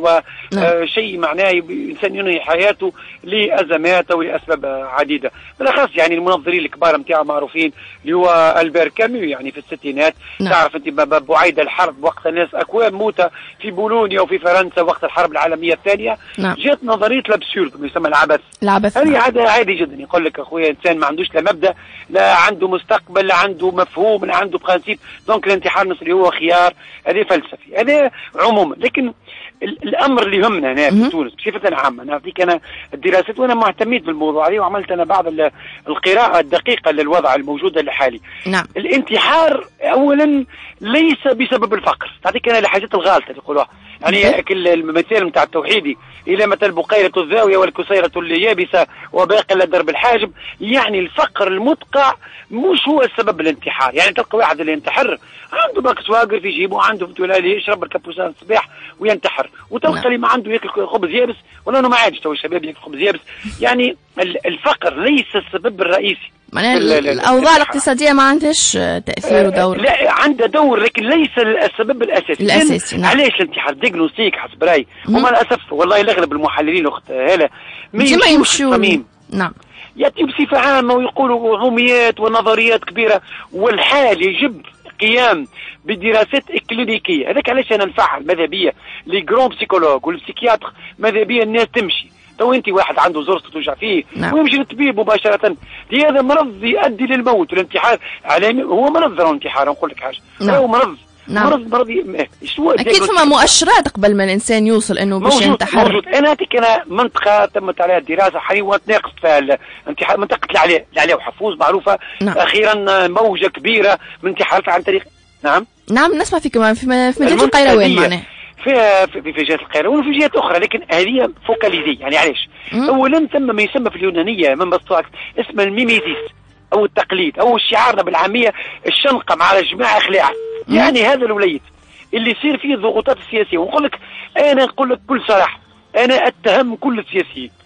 وشيء معناه الإنسان ينهي حياته لأزمات أو لأسباب عديدة. بالأخص يعني المنظرين الكبار متاعه معروفين اللي هو ألبير كاميو يعني في الستينات. نعم. تعرف أنت بعيد الحرب وقت الناس أكوام موتى في بولونيا وفي فرنسا وقت الحرب العالمية الثانية. نعم. جات نظرية الأبسورد يسمى العبث. العبث هذه عادة عادي جدا، يقول لك أخويا إنسان ما عندوش لا مبدأ، لا عنده مستقبل، لا عنده مفهوم، لا عنده برانسيب. دونك الانتحار النصري هو خيار، هذا فلسفي، هذا عموما. لكن الامر اللي يهمنا هنا في تونس بصفه عامه، انا اعطيك انا الدراسات وانا مهتميت بالموضوع هذا وعملت انا بعض القراءه الدقيقه للوضع الموجود الحالي. نعم. الانتحار اولا ليس بسبب الفقر، تعطيك انا الحاجات الغالطه اللي يقولوها يعني كل المثال نتاع التوحيدي الى متى البقيره الزاويه والكسيره اليابسه وباقي الا درب الحاجب. يعني الفقر المدقع مش هو السبب الانتحار. يعني تلقى واحد اللي ينتحر عنده باكس واقر في جيبه، عنده في يشرب الكابوسان الصباح وينتحر، وتلقى اللي ما عنده ياكل خبز يابس، ولا انه ما عادش تو الشباب ياكل خبز يابس. يعني الفقر ليس السبب الرئيسي. معناها الاوضاع الاقتصاديه ما عندهاش تاثير ودور. لا عندها دور لكن ليس السبب الاساسي. الاساسي نعم. علاش الانتحار ديغنوستيك حسب رايي، ومع الاسف والله الاغلب المحللين اخت هلا ما يمشوا. نعم. ياتي بصفه عامه ويقولوا عموميات ونظريات كبيره، والحال يجب قيام بدراسات اكلينيكيه. هذاك علاش انا نفعل ماذا بيا لي جرون بسيكولوج والبسيكياتر، ماذا بيا الناس تمشي. تو انت واحد عنده زرص توجع فيه نعم. ويمشي للطبيب مباشره، هذا مرض يؤدي للموت. والانتحار علامي هو مرض، الانتحار نقول لك حاجه نعم. هو مرض. نعم. مرض مرض اكيد فما مؤشرات قبل ما الانسان يوصل انه باش ينتحر. موجود. انا هذيك انا منطقه تمت عليها الدراسه حاليا وتناقشت فيها الانتحار، منطقه العلاء العلاء وحفوظ معروفه. نعم. اخيرا موجه كبيره من انتحارات عن طريق نعم نعم نسمع في كمان في مدينه القيروان معناها في في في جهه القيروان وفي جهات اخرى، لكن هذه فوكاليزي. يعني علاش؟ اولا ثم ما يسمى في اليونانيه من بسطاك اسم الميميزيس او التقليد او شعارنا بالعاميه الشنقه مع الجماعه اخلاع. يعني هذا الوليد اللي يصير فيه الضغوطات السياسيه، ونقول لك انا نقول لك بكل صراحه انا اتهم كل السياسيين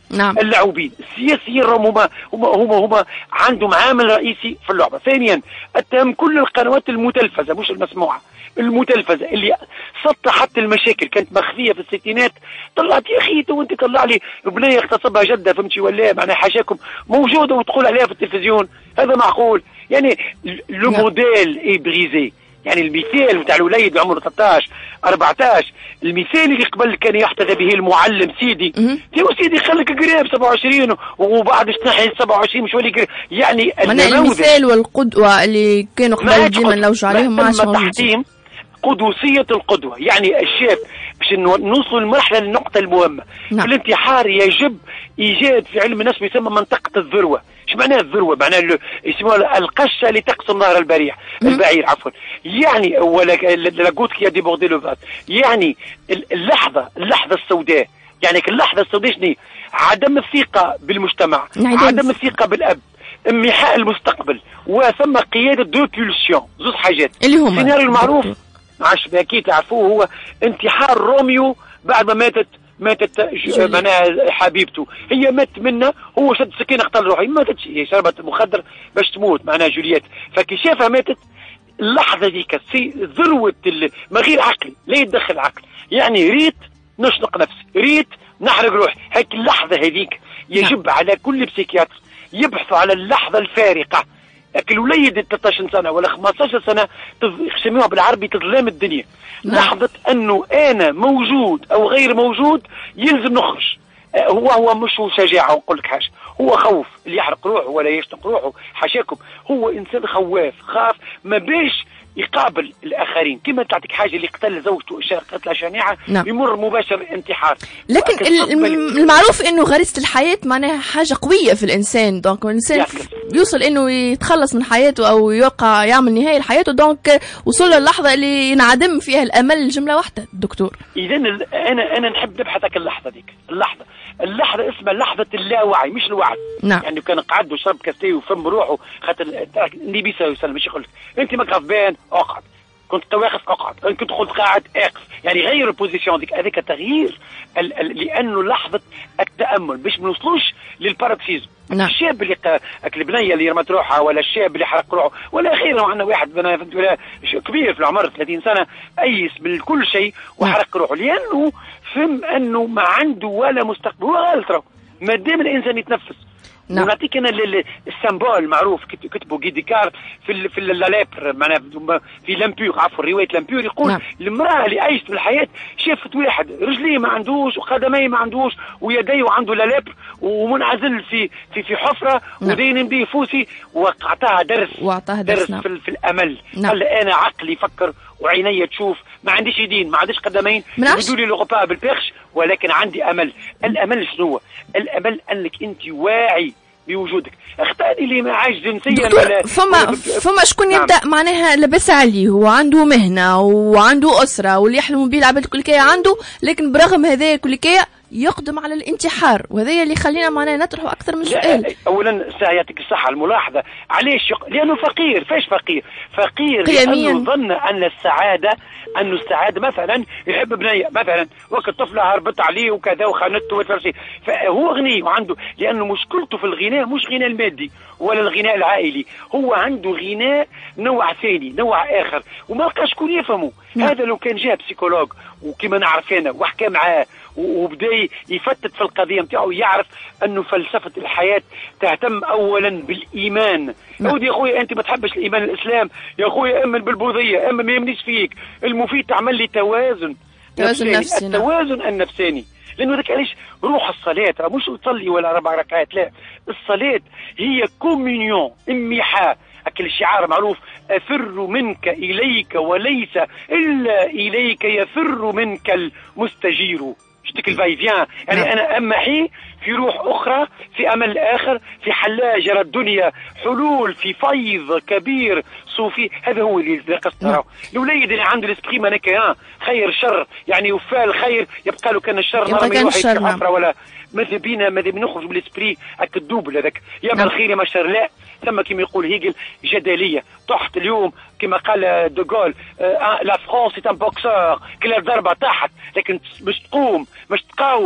نعم. اللاعبين السياسيين هما هما هما هما عندهم عامل رئيسي في اللعبه. ثانيا اتهم كل القنوات المتلفزه مش المسموعه، المتلفزه اللي سطحت المشاكل كانت مخفيه في الستينات. طلعت يا اخي وانت طلع لي بنيه اغتصبها جده فهمتي ولا معناها حاشاكم موجوده وتقول عليها في التلفزيون، هذا معقول؟ يعني لو موديل اي بريزي، يعني المثال بتاع الوليد بعمره ثلاثة عشر أربعة عشر، المثال اللي قبل كان يحتذى به المعلم سيدي يا سيدي خليك قريب سبعة وعشرين وبعد تنحي سبعة وعشرين مش ولي قريب. يعني المثال والقدوه اللي كانوا قبل ديما نلوجوا عليهم ما عادش موجودين. قدوسية القدوة، يعني الشاب باش نوصل لمرحلة النقطة المهمة. نعم. في الانتحار يجب إيجاد في علم النفس يسمى منطقة الذروة. ايش معناها الذروة؟ معناها يسموها القشة اللي تقسم نهر البريع البعير عفوا. يعني ولا لاغوت كي دي بوردي لو فات، يعني اللحظة اللحظة السوداء، يعني اللحظة السوداء شنو؟ عدم الثقة بالمجتمع، نعم. عدم الثقة بالأب، امحاء المستقبل، وثم قيادة دو بولسيون، زوج حاجات اللي هما السيناريو المعروف عاش باكيد تعرفوه هو انتحار روميو بعد ما ماتت ماتت معناها حبيبته، هي مات منها، هو شد سكينه قتل روحها، ما ماتتش هي شربت مخدر باش تموت معناها جولييت. فكي شافها ماتت اللحظه ذيك في ذروه ما غير عقلي لا يتدخل عقل، يعني ريت نشنق نفسي، ريت نحرق روحي، هيك اللحظه هذيك يجب نعم. على كل بسيكياتر يبحثوا على اللحظه الفارقه. لكن الوليد ثلاثة عشر سنه ولا خمسة عشر سنه يسموها بالعربي تظلام الدنيا. نعم. لحظه انه انا موجود او غير موجود يلزم نخرج. هو هو مش شجاعه ونقول لك حاجه، هو خوف اللي يحرق روحه ولا يشتق روحه حاشاكم، هو انسان خواف خاف ما بيش يقابل الاخرين. كما تعطيك حاجه اللي قتل زوجته قتله شنيعه نعم. يمر مباشر انتحار. لكن المعروف انه غريزه الحياه معناها حاجه قويه في الانسان، دونك الانسان يوصل انه يتخلص من حياته او يوقع يعمل نهايه لحياته، دونك وصل للحظه اللي ينعدم فيها الامل جمله واحده. دكتور اذا انا انا نحب نبحثك اللحظه ديك، اللحظه اللحظه اسمها لحظه اللاوعي مش الوعي. نعم. يعني كان قعد وشرب كاستي وفم روحه خاطر النبي صلى الله عليه وسلم مش يقول انت ما غضبان اقعد، كنت واقف اقعد، كنت قلت قاعد اقف، يعني غير البوزيشن ديك، هذاك تغيير ال ال لانه لحظه التامل باش ما نوصلوش للباروكسيزم. نعم. الشاب اللي البنيه اللي رمت روحها ولا الشاب اللي حرق روحه ولا غيره، عندنا واحد ولا كبير في العمر ثلاثين سنه ايس من كل شيء وحرق روحه لانه فهم انه ما عنده ولا مستقبل. هو غلط ما دام الانسان يتنفس. نعم. ونعطيك انا السمبول المعروف كتبه جيديكار في في لاليبر معناها في لامبور عفوا روايه لامبور يقول نعم. المراه اللي عايشت في الحياه شافت واحد رجليه ما عندوش وقدميه ما عندوش ويديه وعنده لاليبر ومنعزل في في في حفره نعم. ودين بيه فوسي وقعتها درس وعطاها درس, درس نعم. في, في الامل. نعم. قال انا عقلي يفكر وعيني تشوف، ما عنديش يدين ما عنديش قدمين بدوا لي لغباء بالبرش، ولكن عندي امل. الامل شنو هو؟ الامل انك انت واعي بوجودك. اختاري لي ما عايش جنسيا ولا فما فما شكون نعم. يبدا معناها لبس عليه هو عنده مهنه وعنده اسره واللي يحلم بيه العباد كل كيا عنده، لكن برغم هذا كل كيا يقدم على الانتحار، وهذا اللي خلينا معناها نطرحوا اكثر من سؤال. اولا يعطيك الصحه الملاحظه علاش يق... لانه فقير. فايش فقير؟ فقير قيميا. لانه ظن ان السعاده انه السعاده مثلا يحب بنيه مثلا وقت طفله هربت عليه وكذا وخانته وتفرسي، فهو غني وعنده، لانه مشكلته في الغناء مش غناء المادي ولا الغناء العائلي، هو عنده غناء نوع ثاني نوع اخر وما لقاش شكون يفهمه. هذا لو كان جاء بسيكولوج وكما نعرف انا وحكى معاه وبدا يفتت في القضيه نتاعو يعرف انه فلسفه الحياه تهتم اولا بالايمان. يقول يا اخويا انت ما تحبش الايمان الاسلام، يا اخويا امن بالبوذيه، امن ما يمنيش فيك، المفيد تعمل لي توازن توازن نفسي. التوازن النفساني، لانه ذاك علاش روح الصلاه مش تصلي ولا اربع ركعات، لا الصلاه هي كوميونيون امحاء. أكل الشعار معروف أفر منك إليك وليس إلا إليك يفر منك المستجير. شتك الفايفيان يعني نعم. أنا أمحي في روح أخرى، في أمل آخر، في حلاجة الدنيا، حلول في فيض كبير صوفي. هذا هو اللي قصد تراه. الوليد اللي عنده الاسبري مانيكيان خير شر، يعني يفعل خير يبقى له كان الشر يبقى كان الشر نعم. ولا ماذا بينا ماذا بنخرج بالاسبري هكا الدوبل هذاك يا نعم. الخير يا ما الشر لا. ثم كما يقول هيجل جدليه تحت اليوم كما قال دوغول آه لا فرنسا سي ان بوكسور كل ضربه طاحت، لكن مش تقوم مش تقاوم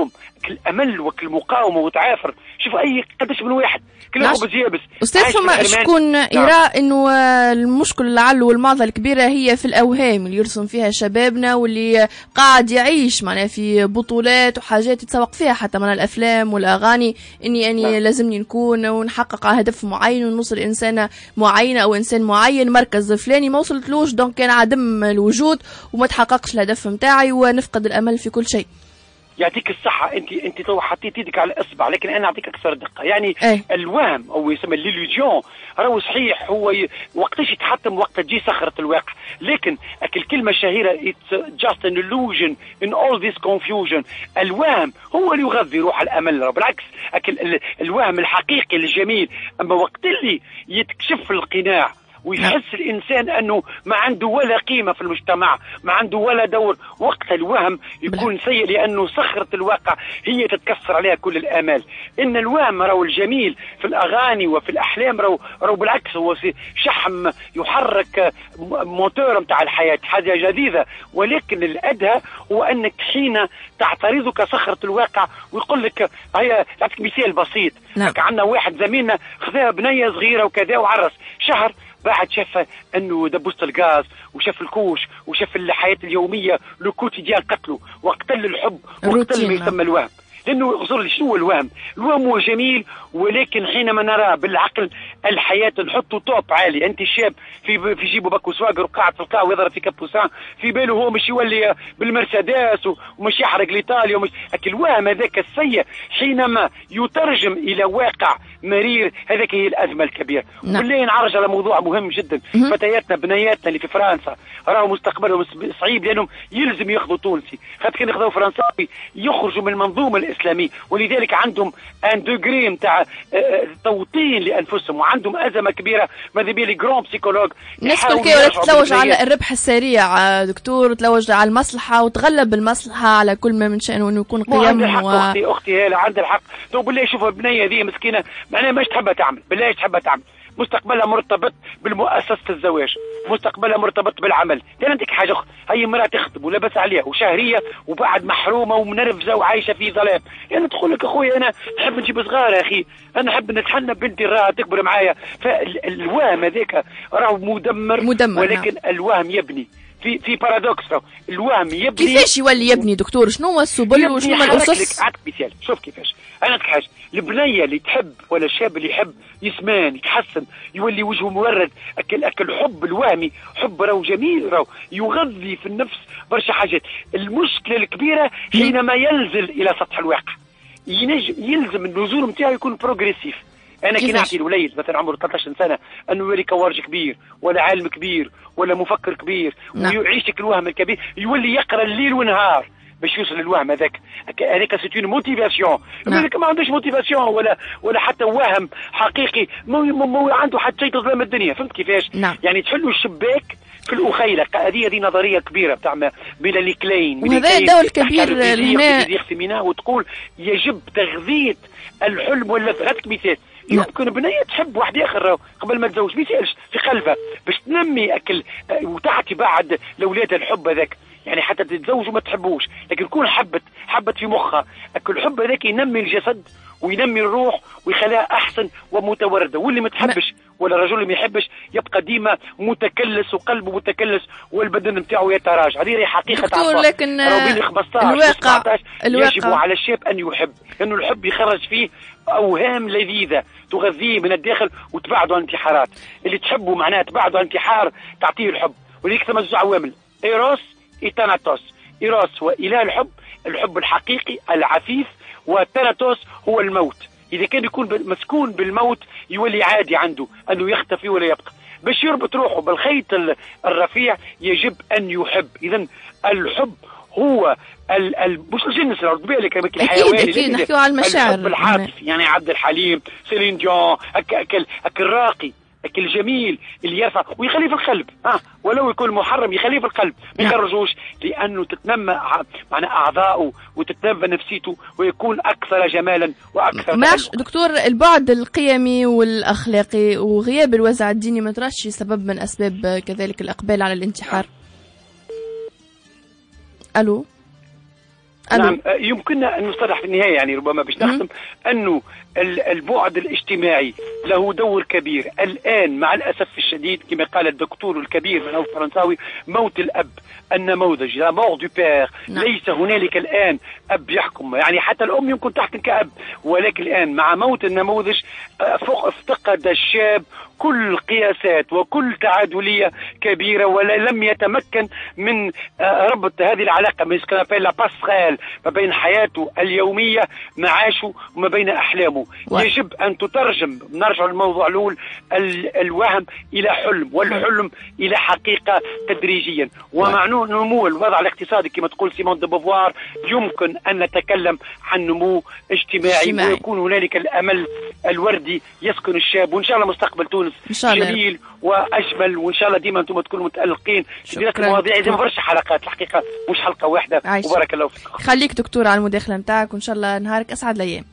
الامل والمقاومه وتعافر. شوف اي قداش من واحد كل خبز يابس. استاذ فما شكون يرى انه المشكل لعله والمعضله الكبيره هي في الاوهام اللي يرسم فيها شبابنا واللي قاعد يعيش معناها في بطولات وحاجات يتسوق فيها حتى من الافلام والاغاني، اني اني نعم. لازمني نكون ونحقق هدف معين ونوصل انسانه معينه او انسان معين، مركز فلاني ما وصلتلوش دونك كان عدم الوجود وما تحققش الهدف نتاعي ونفقد الامل في كل شيء. يعطيك الصحة. أنت أنت تو حطيت يدك على الإصبع، لكن أنا أعطيك أكثر دقة. يعني أي. الوهم أو يسمى الليليجيون راهو صحيح هو ي... وقتاش يتحطم وقت تجي صخرة الواقع، لكن الكلمة الشهيرة it's just an illusion in all this confusion. الوهم هو اللي يغذي روح الأمل، بالعكس أكل الوهم الحقيقي الجميل. أما وقت اللي يتكشف القناع ويحس الإنسان أنه ما عنده ولا قيمة في المجتمع، ما عنده ولا دور، وقت الوهم يكون سيء، لأنه صخرة الواقع هي تتكسر عليها كل الآمال. إن الوهم راهو الجميل في الأغاني وفي الأحلام راهو راهو بالعكس هو شحم يحرك موتور متاع الحياة، حاجة جديدة. ولكن الأدهى هو أنك حين تعترضك صخرة الواقع ويقول لك هيا. أعطيك مثال بسيط. نعم. عندنا واحد زميلنا خذا بنية صغيرة وكذا وعرس شهر، بعد شاف انه دبوسة الغاز وشاف الكوش وشاف الحياة اليومية لو كوتيديان قتله وقتل الحب وقتل ما يسمى الوهم. لانه غزر شنو هو الوهم؟ الوهم هو جميل، ولكن حينما نرى بالعقل الحياه نحطه توب عالي. انت شاب في في جيبه باكو سواقر وقاعد في القاع ويضرب في كابوسان، في باله هو مش يولي بالمرسيدس ومش يحرق الايطاليا ومش الوهم هذاك السيء حينما يترجم الى واقع مرير، هذاك هي الازمه الكبيرة. نعم. واللي نعرج على موضوع مهم جدا. م- فتياتنا بنياتنا اللي في فرنسا راهو مستقبلهم صعيب، لانهم يلزم ياخذوا تونسي، خاطر كان ياخذوا فرنساوي يخرجوا من المنظومه الاسلاميه، ولذلك عندهم ان دوغري نتاع توطين لانفسهم وعندهم ازمه كبيره. ماذا بيا لي جرون بسيكولوج الناس الكل تتلوج على الربح السريع دكتور، تلوج على المصلحه وتغلب بالمصلحه على كل ما من شأنه انه يكون قيم. و... اختي اختي هلا عندها الحق. تو بالله شوف البنيه ذي مسكينه معناها ماش تحبها تعمل، بالله ايش تحبها تعمل؟ مستقبلها مرتبط بالمؤسسة الزواج، مستقبلها مرتبط بالعمل. لأن عندك حاجة أخرى، هي امرأة تخطب ولبس عليها وشهرية وبعد محرومة ومنرفزة وعايشة في ظلام. يعني تقول لك أخوي أنا نحب نجيب صغار يا أخي، أنا نحب نتحنى بنتي راها تكبر معايا. فالوهم هذاك راهو مدمر, مدمر ولكن نعم. الوهم يبني في في بارادوكس. الوهم يبني. كيفاش يولي يبني دكتور؟ شنو هو السبل وشنو هما الأسس؟ أعطيك مثال. شوف كيفاش. أنا أعطيك حاجة. البنية اللي تحب ولا الشاب اللي يحب يسمان يتحسن يولي وجهه مورد، أكل أكل حب الوهمي حب راهو جميل، راهو يغذي في النفس برشا حاجات. المشكلة الكبيرة حينما ينزل إلى سطح الواقع، يلزم النزول نتاعو يكون بروغريسيف. انا كي نعطي الوليد مثلا عمره ثلاثة عشر سنه انه يولي كوارج كبير ولا عالم كبير ولا مفكر كبير نعم. ويعيش الوهم الكبير، يولي يقرا الليل والنهار باش يوصل للوهم هذاك. هذاك سيت اون موتيفاسيون. نعم. ما عندوش موتيفاسيون ولا ولا حتى وهم حقيقي، مو عنده حتى شيء تظلم الدنيا. فهمت كيفاش؟ نعم. يعني تحلوا الشباك في الأخيلة. هذه هذه نظرية كبيرة بتاع ميلاني كلين، وهذا دور كبير هنا، وتقول يجب تغذية الحلم واللذة. هاتك مثال، يمكن بنية تحب واحد آخر قبل ما تزوج، ما يسألش في قلبها باش تنمي أكل وتعطي بعد لأولادها الحب هذاك. يعني حتى تتزوج وما تحبوش، لكن كون حبت حبت في مخها أكل الحب هذاك ينمي الجسد وينمي الروح ويخليها أحسن ومتوردة. واللي ما تحبش ولا الرجل اللي ما يحبش يبقى ديما متكلس وقلبه متكلس والبدن نتاعو يتراجع. هذه حقيقة دكتور، لكن الواقع الواقع يجب على الشاب أن يحب، لأنه الحب يخرج فيه أوهام لذيذة تغذيه من الداخل وتبعده عن الانتحارات. اللي تحبه معناه تبعده عن الانتحار، تعطيه الحب. وليك ثم زوج عوامل، إيروس إيتاناتوس. إيروس هو إله الحب، الحب الحقيقي العفيف، وتاناتوس هو الموت. إذا كان يكون مسكون بالموت يولي عادي عنده أنه يختفي ولا يبقى. باش يربط روحه بالخيط الرفيع يجب أن يحب. إذن الحب هو ال ال مش الجنس رد بالك الحيواني، أكيد نحكيو على المشاعر. الحب العاطفي يعني عبد الحليم، سيلين ديون، أكل أكل أكل راقي، أكل جميل اللي يرفع ويخليه في القلب. اه ولو يكون محرم يخليه في القلب ما يخرجوش، لأنه تتنمى معنى أعضاؤه وتتنمى نفسيته ويكون أكثر جمالا وأكثر. ماش دكتور، البعد القيمي والأخلاقي وغياب الوازع الديني ما تراش سبب من أسباب كذلك الإقبال على الانتحار؟ ألو نعم يمكننا أن نصطلح في النهاية يعني ربما باش نختم أنه البعد الاجتماعي له دور كبير الآن مع الأسف الشديد كما قال الدكتور الكبير من الفرنساوي موت الأب النموذج لا مور دو بير. ليس هنالك الآن أب يحكم يعني حتى الأم يمكن تحكم كأب ولكن الآن مع موت النموذج افتقد الشاب كل قياسات وكل تعادلية كبيرة ولا لم يتمكن من ربط هذه العلاقة من لا باسريل ما بين حياته اليومية معاشه وما بين أحلامه. يجب أن تترجم نرجع للموضوع الأول الوهم إلى حلم والحلم إلى حقيقة تدريجيا ومع نمو الوضع الاقتصادي كما تقول سيمون دو بوفوار يمكن أن نتكلم عن نمو اجتماعي ويكون هنالك الأمل الوردي يسكن الشاب وإن شاء الله مستقبل تونس جميل واجمل وان شاء الله ديما انتم تكونوا متالقين في دراسه المواضيع. لازم برشا حلقات الحقيقه مش حلقه واحده عايش. وبارك الله فيك. خليك دكتور على المداخله نتاعك وان شاء الله نهارك اسعد الايام.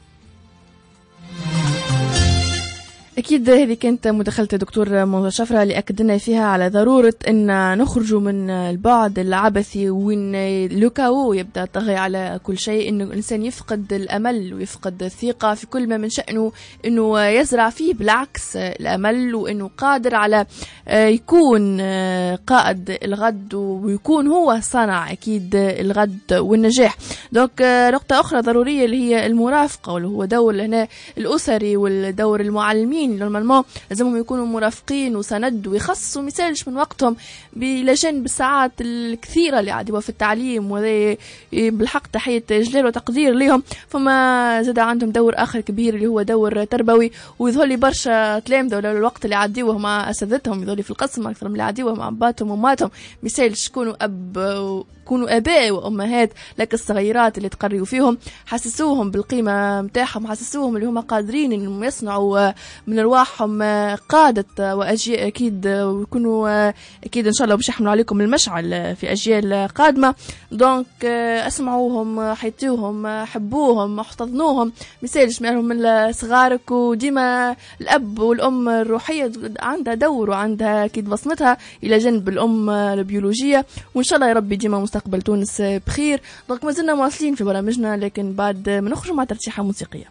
أكيد هذه كانت مداخلة الدكتور منذر شفرة اللي أكدنا فيها على ضرورة أن نخرج من البعد العبثي وإن لوكاو يبدأ طغي على كل شيء، إنه الإنسان يفقد الأمل ويفقد الثقة في كل ما من شأنه إنه يزرع فيه بالعكس الأمل وإنه قادر على يكون قائد الغد ويكون هو صانع أكيد الغد والنجاح. دوك نقطة أخرى ضرورية اللي هي المرافقة واللي هو دور هنا الأسري والدور المعلمين نورمالمون لازمهم يكونوا مرافقين وسند ويخصصوا مثالش من وقتهم بلجان بالساعات الكثيرة اللي عادوا في التعليم وهذا بالحق تحية جلال وتقدير لهم. فما زاد عندهم دور آخر كبير اللي هو دور تربوي ويظهر لي برشا تلامذة ولا الوقت اللي عديوه مع أساتذتهم يظهر لي في القسم أكثر من اللي عديوه مع أباتهم وأماتهم مثالش يكونوا أب كونوا أباء وأمهات لك الصغيرات اللي تقريوا فيهم حسسوهم بالقيمة متاعهم حسسوهم اللي هم قادرين إنهم يصنعوا من أرواحهم قادة وأجيال أكيد ويكونوا أكيد إن شاء الله باش يحملوا عليكم المشعل في أجيال قادمة. دونك أسمعوهم حيطيوهم حبوهم احتضنوهم مثال جمالهم من صغارك وديما الأب والأم الروحية عندها دور وعندها أكيد بصمتها إلى جنب الأم البيولوجية وإن شاء الله يا ربي ديما مستقبل تونس بخير. دونك ما زلنا مواصلين في برامجنا لكن بعد ما نخرج مع ترشيحة موسيقية.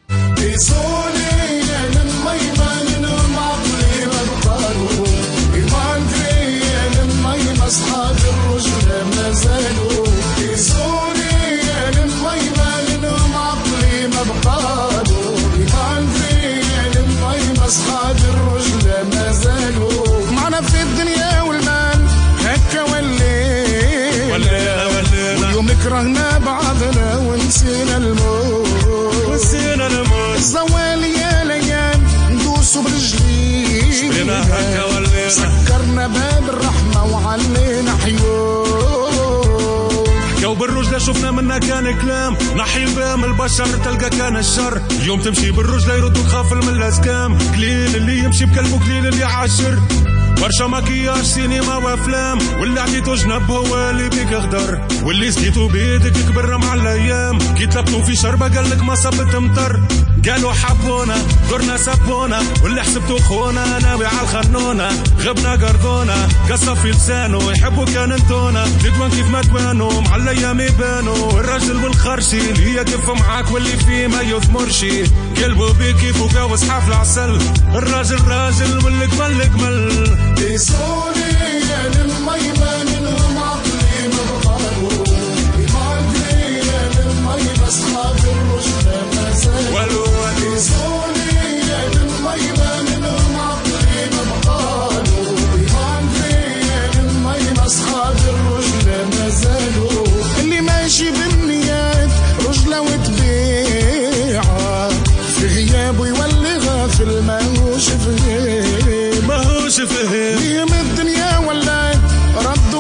أصحاب الرجل ما زالوا يسوني للميمة لنهم عقلي ما بقالوا يفاندري للميمة أصحاب الرجل ما زالوا معنا في الدنيا والمال هكا ولينا ولينا واليوم كرهنا بعضنا ونسينا الموت ونسينا الموت الزوال يا ليال ندوسوا برجلينا شبينا هكا ولينا سكرنا باب الرحمة وعلينا حيوم حكاو بالرجلة شفنا منا كان كلام نحي بام البشر تلقى كان الشر اليوم تمشي بالرجلة يردوا تخاف من الأسكام قليل اللي يمشي بكلبه قليل اللي عاشر برشا ماكياج سينما وافلام واللي عطيتو جنب هو اللي بيك اخضر واللي سقيتو بيدك كبر مع الايام كي طلبتو في شربة قالك ما صبت مطر قالوا حبونا درنا سبونا واللي حسبتو خونا ناوي على الخنونة غبنا قرضونا قصة في لسانه يحبوا كان انتونا تدوان كيف ما توانوا مع الايام يبانوا الراجل والخرشي اللي يقف معاك واللي فيه ما يثمرشي قلبه بيك يفوق وصحاف العسل الراجل راجل والقمل القمل يسوني للميمة منهم عقلي ما بقالوا يفاندري للميمة أصحاب الرشد ما زالوا يسوني للميمة منهم عقلي ما بقالوا يفاندري للميمة أصحاب الرشد ما زالوا اللي ماشي بالنيات رجلة وتبيعها في غيابه يولي غافل ما هوش فيه ما هوش فهم ليهم الدنيا ولا رد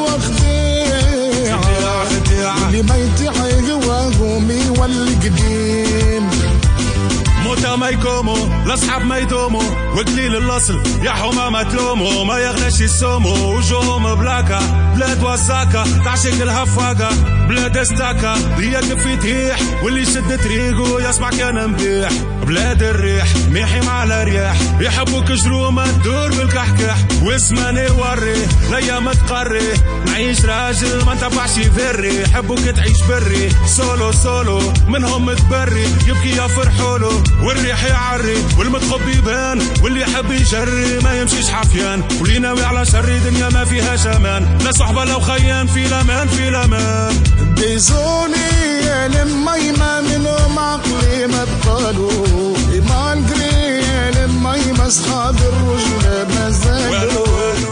لاصحاب ما يدوموا والدليل الاصل يا حمامة تلوموا ما يغلاش يسوموا وجوهم بلاكا بلاد وساكا تعشق الهفاقة بلاد استاكا رياك في تيح واللي يشد طريقه يسمع كان مبيح بلاد الريح ميحي على رياح يحبوك جرومة تدور بالكحكح واسماني وري ليا متقري نعيش راجل ما انتفعش ذري يحبوك تعيش بري سولو سولو منهم متبري يبكي يا فرحولو والريح يعري والمتخب يبان واللي يحب يجري ما يمشيش حفيان واللي ناوي على شر دنيا ما فيهاش امان لا صحبه لو خيان في الامان في الامان ديزوني يا لميمة منهم عقلي ما بقالوا إيمان قري يا لميمة أصحاب الرجل ما زالوا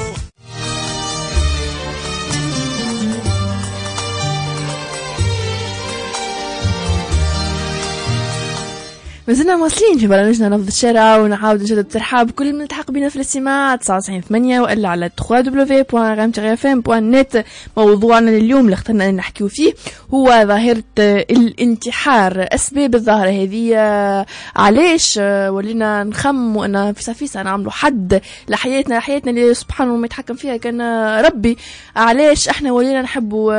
مازلنا مواصلين في برامجنا نبض الشارع ونعاود نجدد ترحاب كل من التحق بنا في الاستماع تسعة وتسعين ثمانية والا على دبليو دبليو دبليو دوت غام تي اف ام دوت نت. موضوعنا اليوم اللي اخترنا نحكيو فيه هو ظاهرة الانتحار. اسباب الظاهرة هذه علاش ولينا نخم وان فيسا فيسا نعملوا حد لحياتنا حياتنا اللي سبحانه ما يتحكم فيها كان ربي. علاش احنا ولينا نحبوا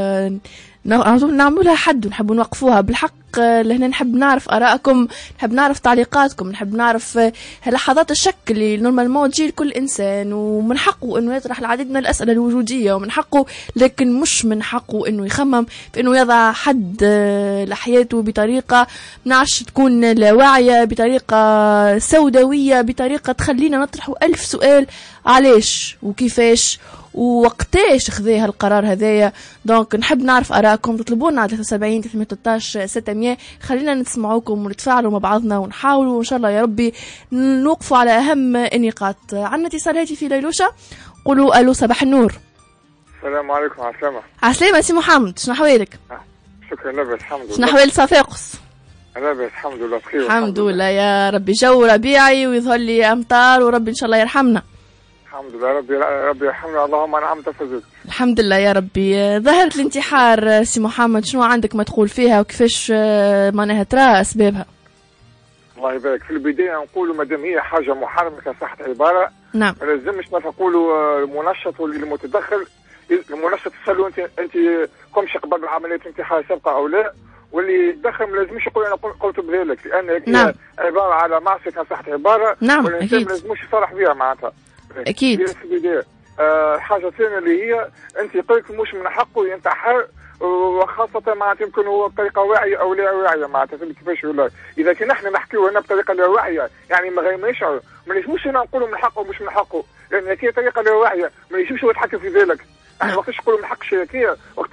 نعملوا لها حد ونحب نوقفوها بالحق. لهنا نحب نعرف آراءكم، نحب نعرف تعليقاتكم، نحب نعرف لحظات الشك اللي نورمالمون تجي لكل إنسان ومن حقه إنه يطرح العديد من الأسئلة الوجودية ومن حقه، لكن مش من حقه إنه يخمم في إنه يضع حد لحياته بطريقة منعش تكون لا واعية، بطريقة سوداوية، بطريقة تخلينا نطرحوا ألف سؤال علاش وكيفاش ووقتاش خذي هالقرار هذايا. دونك نحب نعرف آراءكم، تطلبونا على ثلاثة وسبعين ثلاثمية وثلاثة عشر ستمية. خلينا نسمعوكم ونتفاعلوا مع بعضنا ونحاولوا إن شاء الله يا ربي نوقفوا على أهم النقاط. عندنا اتصال هاتفي ليلوشا، قولوا ألو صباح النور. السلام عليكم. عسلامة. عسلامة سي محمد، شنو أحوالك؟ شكرا لاباس الحمد لله. شنو أحوال صفاقس؟ لاباس الحمد لله بخير. الحمد لله يا ربي، جو ربيعي ويظهر لي أمطار وربي إن شاء الله يرحمنا. الحمد لله ربي ربي يرحمنا اللهم نعم تفزت. الحمد لله يا ربي. ظاهرة الانتحار سي محمد شنو عندك ما تقول فيها وكيفاش معناها ترى أسبابها؟ الله يبارك. في البداية نقولوا مادام هي حاجة محرمة كصحة عبارة، نعم ما لازمش ما تقولوا المنشط والمتدخل. المنشط تسألوا أنت أنت قمش قبل عملية انتحار سابقة أو لا، واللي يتدخل ما لازمش يقول أنا قلت بذلك، لأن نعم. عبارة على معصية كصحة عبارة. نعم والإنسان أكيد. ما لازمش يصرح بها معناتها. أكيد. في البداية آه حاجة ثانية اللي هي أنت يقولك مش من حقه ينتحر، وخاصة معناتها يمكن هو بطريقة واعية أو لا واعية معناتها كيفاش ولا. إذا كان احنا نحكيو هنا بطريقة لا واعية يعني من غير ما يشعر، ما نجموش هنا نقولوا من حقه ومش من حقه، لأن كي طريقة لا واعية ما يجمش هو يتحكم في ذلك. احنا وقتاش نقولوا من حق الشركية وقت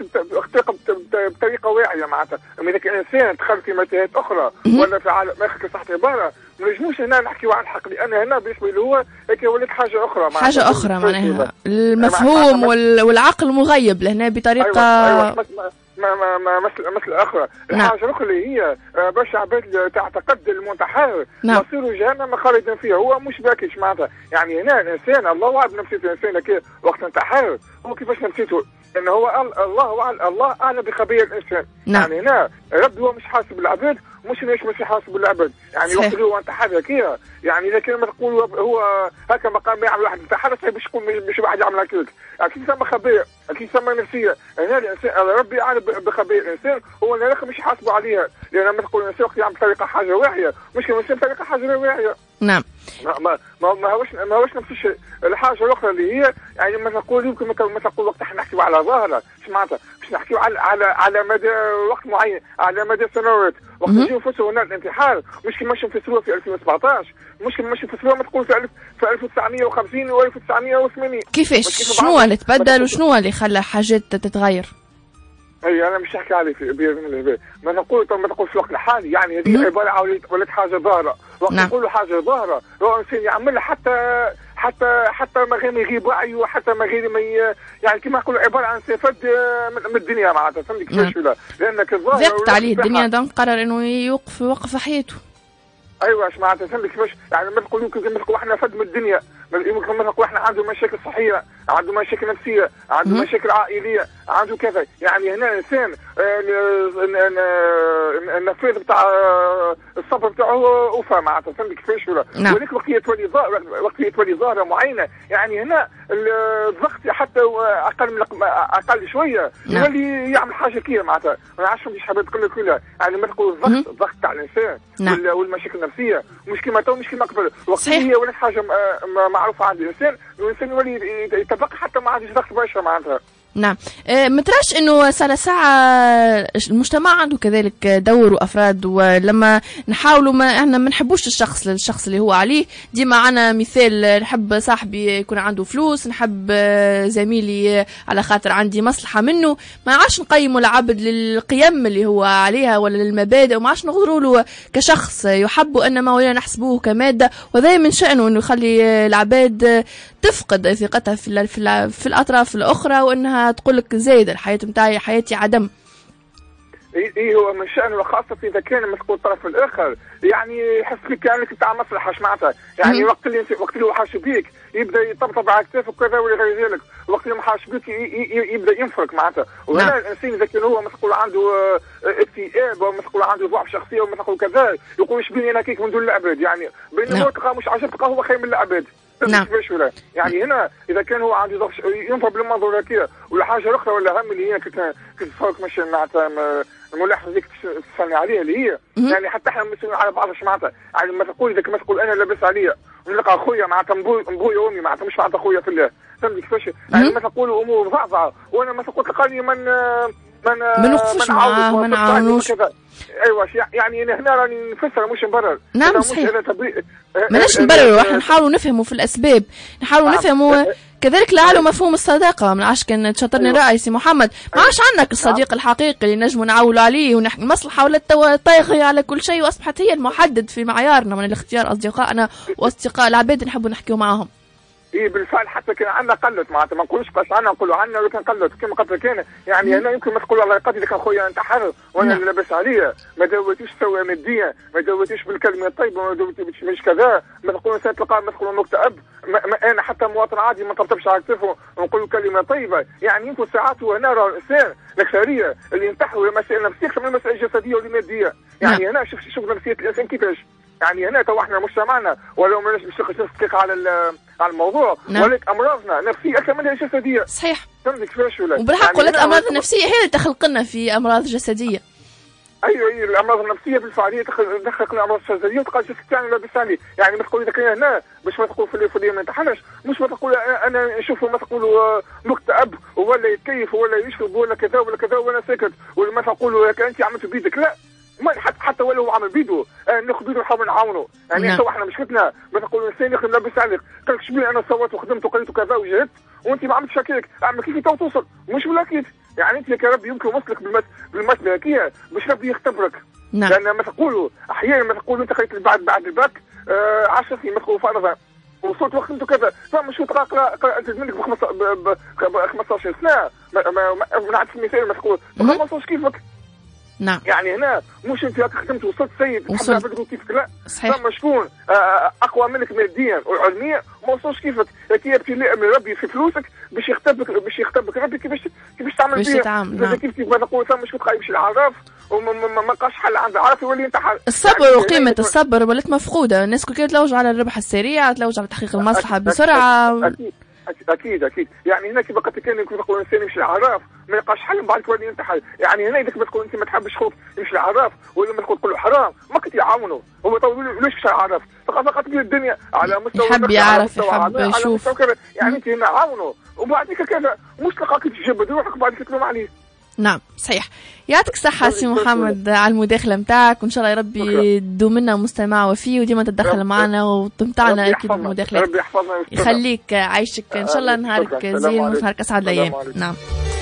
بطريقة واعية معناتها. أما إذا كان إنسان دخل في متاهات أخرى ولا في عالم آخر كصحة عبارة ما نجموش هنا نحكيو عن الحق، لأن هنا بالنسبة له هو هيك ولات حاجة أخرى معناتها. حاجة أخرى معناها المفهوم والعقل مغيب لهنا بطريقة. أيوة أيوة ما ما ما مسألة مسألة أخرى. الحاجة الأخرى اللي هي باش عباد تعتقد المنتحر مصيره جهنم خالدا فيها، هو مش باكيش معناتها. يعني هنا الإنسان الله أعلم نفسية الإنسان كي وقت انتحر هو كيفاش نفسيته، لأن هو الله أعلم الله أعلم بخبية الإنسان. نعم. يعني هنا ربي هو مش حاسب العباد، مش ليش مش حاسب العباد. يعني وقت هو انتحر هكيا، يعني إذا كان ما تقول هو هكا مقام يعمل واحد انتحر صحيح باش يكون مش واحد يعمل هكاك، أكيد ثم خبية أكيد ثم نفسية. هنا الإنسان ربي أعلم بخبية الإنسان، هو اللي مش حاسبه عليها، لأن ما تقول الإنسان وقت يعمل طريقة حاجة واعية مش كان الإنسان طريقة حاجة لا واعية. نعم. ما ما ما ما هوش ما هوش نفس الشيء. الحاجة الأخرى اللي هي يعني ما تقول يمكن ما تقول وقت احنا نحكيو على ظاهرة ايش معناتها باش نحكيو على على على مدى وقت معين على مدى سنوات. وقت نجيو نفسروا هنا الانتحار مش كما نفسروها في ألفين وسبعطاش، مش كما نفسروها ما تقول في في ألف وتسعمية وخمسين و ألف وتسعمية وثمانين. كيفاش شنو اللي تبدل وشنو اللي خلى حاجات تتغير؟ اي انا مش نحكي عليه في باذن ما نقول ما نقول في الوقت الحالي، يعني هذه عباره عن ولات حاجه ظاهره. وقت نقولوا حاجه ظاهره هو انسان يعملها حتى حتى حتى ما غير ما يغيب وعيه وحتى ما غير ما يعني كما نقولوا عباره عن استفاد من الدنيا معناتها. فهمت كيفاش ولا؟ لانك الظاهر ضاقت عليه الدنيا دونك قرر انه يوقف وقف حياته. ايوه اش معناتها فهمت كيفاش؟ يعني ما نقولوا كما نقولوا احنا فد من الدنيا، يمكن نقولوا احنا عنده مشاكل صحيه، عنده مشاكل نفسيه، عنده مشاكل عائليه، عنده كذا. يعني هنا الانسان النفاذ بتاع الصبر بتاعه وفى معناتها فهمت كيفاش ولا. نعم. ولكن وقت تولي ظاهره وقت تولي ظاهره معينه يعني هنا الضغط حتى اقل من اقل شويه نعم. يولي يعمل حاجه كي معناتها ما نعرفش مش حابب تقول لك كلها يعني ما تقول الضغط الضغط تاع الانسان نعم. والمشاكل النفسيه مش كما تو مش كما قبل. وقت هي ولات حاجه معروفه عند الانسان والانسان يولي يتبقى حتى ما عندوش ضغط برشا معناتها. نعم. أه متراش انه ساعة ساعة المجتمع عنده كذلك دور وافراد ولما نحاولوا ما احنا ما نحبوش الشخص للشخص اللي هو عليه ديما عنا مثال نحب صاحبي يكون عنده فلوس نحب زميلي على خاطر عندي مصلحة منه ما عادش نقيموا العبد للقيم اللي هو عليها ولا للمبادئ وما عادش نغضروا له كشخص يحب انما ولا نحسبوه كمادة وذا من شأنه انه يخلي العباد تفقد ثقتها في في, في الاطراف الاخرى وانها تقول لك زايد الحياة متاعي حياتي عدم. اي هو من شأنه خاصة اذا كان مسكون الطرف الاخر يعني يحس فيك كانك بتاع مصلحة اش معناتها يعني م- وقت اللي وقت اللي هو حاش بيك يبدا يطبطب على كتافك وكذا ولا غير ذلك وقت اللي ما حاش بيك يبدا ينفرك معناتها. وهنا نعم. الانسان اذا كان هو مسكون عنده اكتئاب او مسكون عنده ضعف شخصية او مسكون كذا يقول ايش بيني انا كيك من دون العباد يعني بينما نعم. تلقى مش عجبك هو خير من العباد. نعم. كيفاش ولا يعني هنا اذا كان هو عنده ضغط ينفع بالمنظور هكا ولا حاجه اخرى ولا هم اللي هي كنت كنت فوق مش معناتها الملاحظه اللي تسالني عليها اللي هي يعني حتى احنا مسؤولين على بعض معناتها يعني ما تقول اذا ما تقول انا لاباس عليا ونلقى اخويا معناتها مبويا وامي معناتها مش معناتها اخويا في الله فهمت كيفاش يعني ما تقول امور ضعفه وانا ما تقول تلقاني من من ما نوقفوش معاه ما نعاونوش. ايوه يعني انا هنا راني نفسر مش نبرر. نعم صحيح ماناش نبرروا احنا نحاولوا نفهموا في الاسباب نحاولوا نعم. نفهموا كذلك لعله مفهوم الصداقه من عاش كان تشطرني أيوة. رأي سي محمد ما عادش عندك الصديق نعم. الحقيقي اللي نجموا نعولوا عليه ونحكي المصلحه ولا طايغه على كل شيء واصبحت هي المحدد في معيارنا من الاختيار اصدقائنا واصدقاء العباد اللي نحبوا نحكيوا معاهم. ايه بالفعل حتى كان عندنا قلت معناتها ما نقولوش باش عندنا نقولوا عندنا ولكن قلت كما قلت كان يعني هنا يمكن ما تقول الله يقدر لك اخويا انت حر وانا اللي لاباس عليا ما داوتيش سوا ماديا ما داوتيش بالكلمه الطيبه ما داوتيش مش كذا ما تقول انسان تلقاه ما تقول مكتئب انا حتى مواطن عادي ما طبطبش على كتفه ونقول له كلمه طيبه يعني يمكن ساعات هنا راه الانسان الاكثريه اللي ينتحوا مسائل نفسيه اكثر من المسائل الجسديه والماديه يعني هنا شوف شوف نفسيه الانسان كيفاش يعني هنا تو احنا مجتمعنا ولو ماناش باش نحكي على على الموضوع نعم. ولكن امراضنا نفسيه اكثر منها جسديه. صحيح. فهمت كيفاش ولا؟ وبالحق يعني ولات الامراض النفسيه هي اللي تخلق لنا في امراض جسديه. ايوه ايوه الامراض النفسيه بالفعاليه تخلق لنا امراض جسديه وتلقى الجسد تاعنا لاباس عليه يعني ما تقول اذا كان هنا باش ما تقول في اللي ما ينتحلش مش ما تقول انا نشوفه ما تقولوا مكتئب ولا يتكيف ولا يشرب ولا كذا ولا كذا وانا ساكت ولا ما تقولوا انت عملت بيدك لا ما حتى حتى ولا هو عامل بيدو آه ناخذ بيدو نحاول نعاونوا يعني نعم. احنا مشكلتنا ما تقول الانسان يخدم لاباس عليك قال لك شبيه انا صوت وخدمت وقريت وكذا وجهدت وانت ما عملتش هكاك اعمل كيف تو توصل مش ولا كيف يعني انت يا ربي يمكن وصلك بالمس بالمساله هكيه باش ربي يختبرك. نعم. لان ما تقولوا احيانا ما تقولوا انت خليت بعد بعد الباك آه عشرة سنين ما تقولوا فرضا وصلت وخدمت وكذا فما شو تقرا انت منك ب خمسطاش سنه ما ما نعرف مثال ما تقول ما وصلش كيفك. نعم. يعني هنا مش انت خدمت وصلت سيد وصلت كيفك لا صحيح. فما شكون اقوى منك ماديا وعلميا ما وصلش كيفك هي ابتلاء من ربي في فلوسك باش يختبرك باش يختبرك ربي كيفاش كيفاش تعمل بها نعم. كيف كيف ما نقول فما شكون تخايب العراف وما ما بقاش حل عند العراف يولي ينتحر. الصبر يعني وقيمه الصبر ولات مفقوده الناس كل تلوج على الربح السريع تلوج على تحقيق المصلحه بسرعه. أكيد. اكيد اكيد يعني هنا كيف بقى كان يكون يقول الانسان يمشي العراف ما يلقاش حل من بعد تولي ينتحر يعني هنا اذا ما تقول انت ما تحبش خوف يمشي العراف ولا ما تقول له حرام ما كنت يعاونوا هو طول ليش مش العراف فقط فقط الدنيا على مستوى يحب يعرف يحب يشوف يعني انت هنا عاونوا وبعد كذا مش تلقاك تجبد روحك بعد تلوم عليه. نعم صحيح. يعطيك الصحة سي محمد على المداخلة متاعك وإن شاء الله يا ربي تدوم لنا مستمع وفي وديما تتدخل معنا وتمتعنا أكيد بالمداخلات. يخليك عايشك إن شاء الله نهارك زين ونهارك أسعد الأيام. نعم.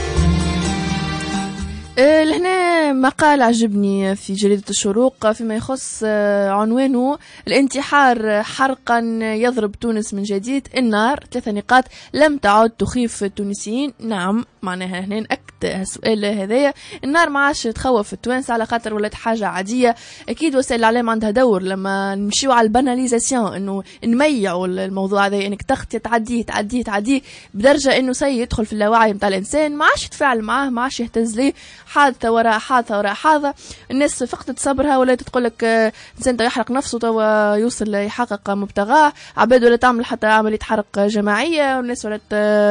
أه لهنا مقال عجبني في جريدة الشروق فيما يخص عنوانه الانتحار حرقا يضرب تونس من جديد النار ثلاثة نقاط لم تعد تخيف التونسيين. نعم معناها هنا السؤال هذايا. النار ما عادش تخوف التوانسة على خاطر ولات حاجة عادية. أكيد وسائل الإعلام عندها دور لما نمشيو على الباناليزاسيون، إنه نميعوا الموضوع هذا، إنك تخطي تعديه تعديه تعديه بدرجة إنه سي يدخل في اللاوعي متاع الإنسان، ما عادش يتفاعل معاه، ما عادش يهتز ليه، حادثة وراء حادثة وراء حادثة. الناس فقدت صبرها، ولا تقول لك إنسان تو يحرق نفسه تو يوصل يحقق مبتغاه، عباد ولا تعمل حتى عملية حرق جماعية، والناس ولا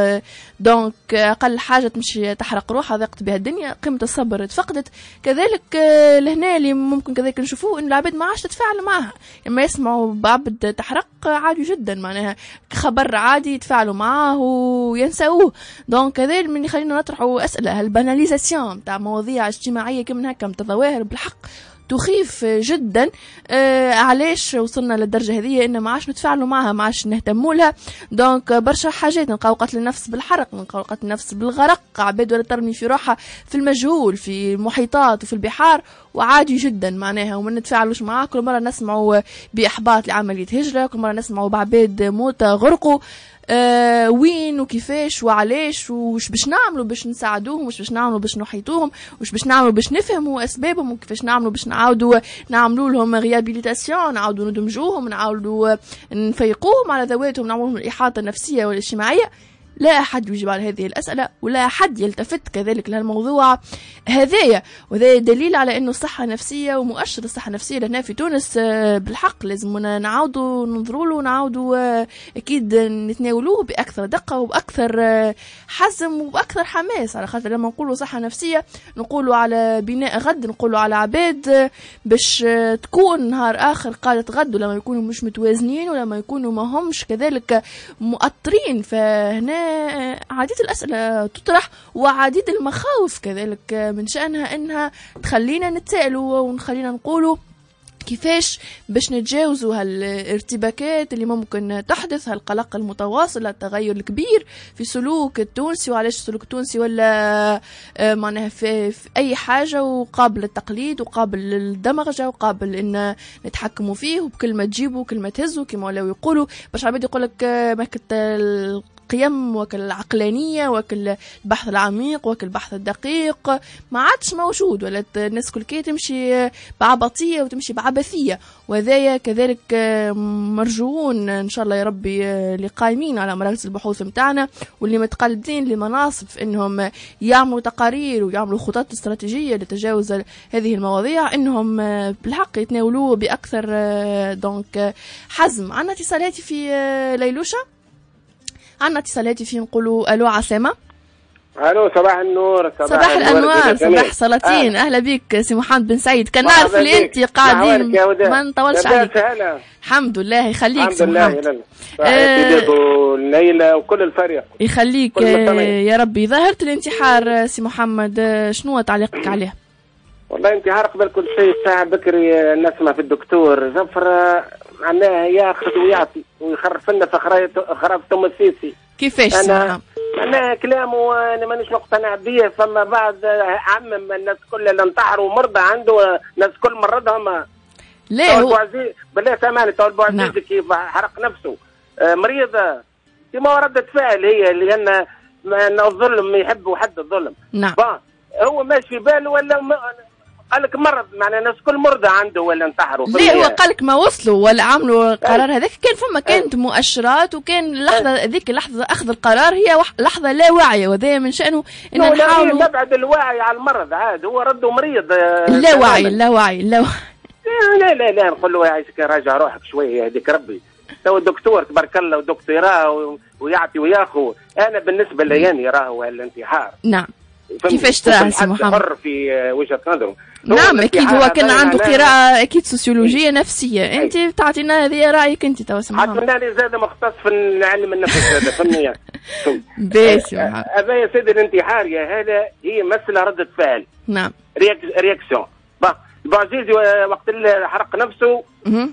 دونك أقل حاجة تمشي تحرق روحها، ضاقت بها الدنيا، قيمة الصبر تفقدت. كذلك لهنا اللي ممكن كذلك نشوفوه إن العباد ما عادش تتفاعل معها، لما يسمعوا بعبد تحرق عادي جدا، معناها خبر عادي يتفاعلوا معاه وينسوه. دونك كذلك من يخلينا نطرحوا أسئلة، هالباناليزاسيون تاع مواضيع اجتماعية كم هكا متظواهر بالحق تخيف جدا. آه علاش وصلنا للدرجة هذه إن ما عادش نتفاعلوا معها، ما عادش نهتموا لها. دونك برشا حاجات، نلقاو قتل النفس بالحرق، نلقاو قتل النفس بالغرق، عباد ولا ترمي في روحها في المجهول في المحيطات وفي البحار، وعادي جدا معناها وما نتفاعلوش معاه. كل مرة نسمعوا بإحباط لعملية هجرة، كل مرة نسمعوا بعباد موتى غرقوا. آه وين وكيفاش وعلاش وش باش نعملوا باش نساعدوهم، وش باش نعملوا باش نحيطوهم، وش باش نعملوا باش نفهموا اسبابهم، وكيفاش نعملوا باش نعاودوا نعملوا لهم ريابيليتاسيون، نعاودوا ندمجوهم، نعاودوا نفيقوهم على ذواتهم، نعملوا لهم الاحاطه النفسيه والاجتماعيه. لا أحد يجيب على هذه الأسئلة، ولا أحد يلتفت كذلك لهالموضوع هذايا. وهذا دليل على أنه الصحة النفسية ومؤشر الصحة النفسية لنا في تونس بالحق لازمنا نعاودوا ننظروا له، نعاودوا أكيد نتناولوه بأكثر دقة وبأكثر حزم وبأكثر حماس، على خاطر لما نقولوا صحة نفسية نقولوا على بناء غد، نقولوا على عباد باش تكون نهار آخر قادة غد، ولما يكونوا مش متوازنين ولما يكونوا ما همش كذلك مؤطرين. فهنا عديد الأسئلة تطرح وعديد المخاوف كذلك من شأنها أنها تخلينا نتسألوا ونخلينا نقولوا كيفاش باش نتجاوزوا هالارتباكات اللي ممكن تحدث، هالقلق المتواصل، التغير الكبير في سلوك التونسي. وعلاش السلوك التونسي ولا معناها في, في أي حاجة وقابل التقليد وقابل الدمغجة وقابل إن نتحكموا فيه، وبكلمة تجيبوا كلمة تهزوا كما ولاو يقولوا. باش عباد يقولك ما كنت قيم وكل العقلانية وكل البحث العميق وكل البحث الدقيق ما عادش موجود، ولا الناس كل كي تمشي بعبطية وتمشي بعبثية. وذايا كذلك مرجوون إن شاء الله يا ربي اللي قايمين على مراكز البحوث متاعنا واللي متقلدين لمناصب في إنهم يعملوا تقارير ويعملوا خطط استراتيجية لتجاوز هذه المواضيع، إنهم بالحق يتناولوه بأكثر دونك حزم. عنا اتصالاتي في ليلوشة، عنا اتصالاتي في نقولوا ألو عسامة. الو صباح النور. صباح, صباح الانوار، صباح سلاطين. اهلا بك سي محمد بن سعيد. كان نعرف اللي انت قاعدين ما نطولش عليك. الحمد لله يخليك سي محمد. آه والليلة وكل الفريق يخليك يا ربي. ظاهرة الانتحار سي محمد شنو تعليقك عليه؟ والله انتحار قبل كل شيء ساعة بكري نسمع في الدكتور زفر معناها ياخذ ويعطي ويخرف لنا في خراب ثم السيسي. كيفاش انا انا كلامه انا مانيش مقتنع به. فما بعض عمم الناس كلها اللي انتحروا مرضى عنده ناس كل مرضهم. ليه هو بالله سامعني تو البوعزيز نعم. كيف حرق نفسه مريضة كما ردة فعل هي لان ان الظلم يحب حد الظلم. نعم هو ماشي في باله ولا م... قالك مرض معنى الناس كل مرضى عنده ولا انتحروا. ليه هو قالك ما وصلوا ولا عملوا قرار هذاك؟ كان فما كانت مؤشرات وكان اللحظه ذيك اللحظه اخذ القرار هي لحظه لا واعيه، وهذا من شانه ان نحاولوا نبعد الوعي على المرض. عاد هو رده مريض لا واعي لا واعي لا لا لا لا نقول له يعيشك راجع روحك شويه هذيك ربي. تو الدكتور تبارك الله ودكتوراه ويعطي وياخذ. انا بالنسبه لي راهو الانتحار. نعم كيفاش تراه سي محمد؟ حر في وجهه نظره. نعم اكيد هو كان عنده قراءه اكيد سوسيولوجيه نفسيه. انت تعطينا هذه رايك انت تو سي محمد. حتى انا زاد مختص في علم النفس هذا فنيا. بس هذا يا سيدي الانتحار يا هذا هي مساله رده فعل. نعم رياكسيون. البوعزيزي وقت اللي حرق نفسه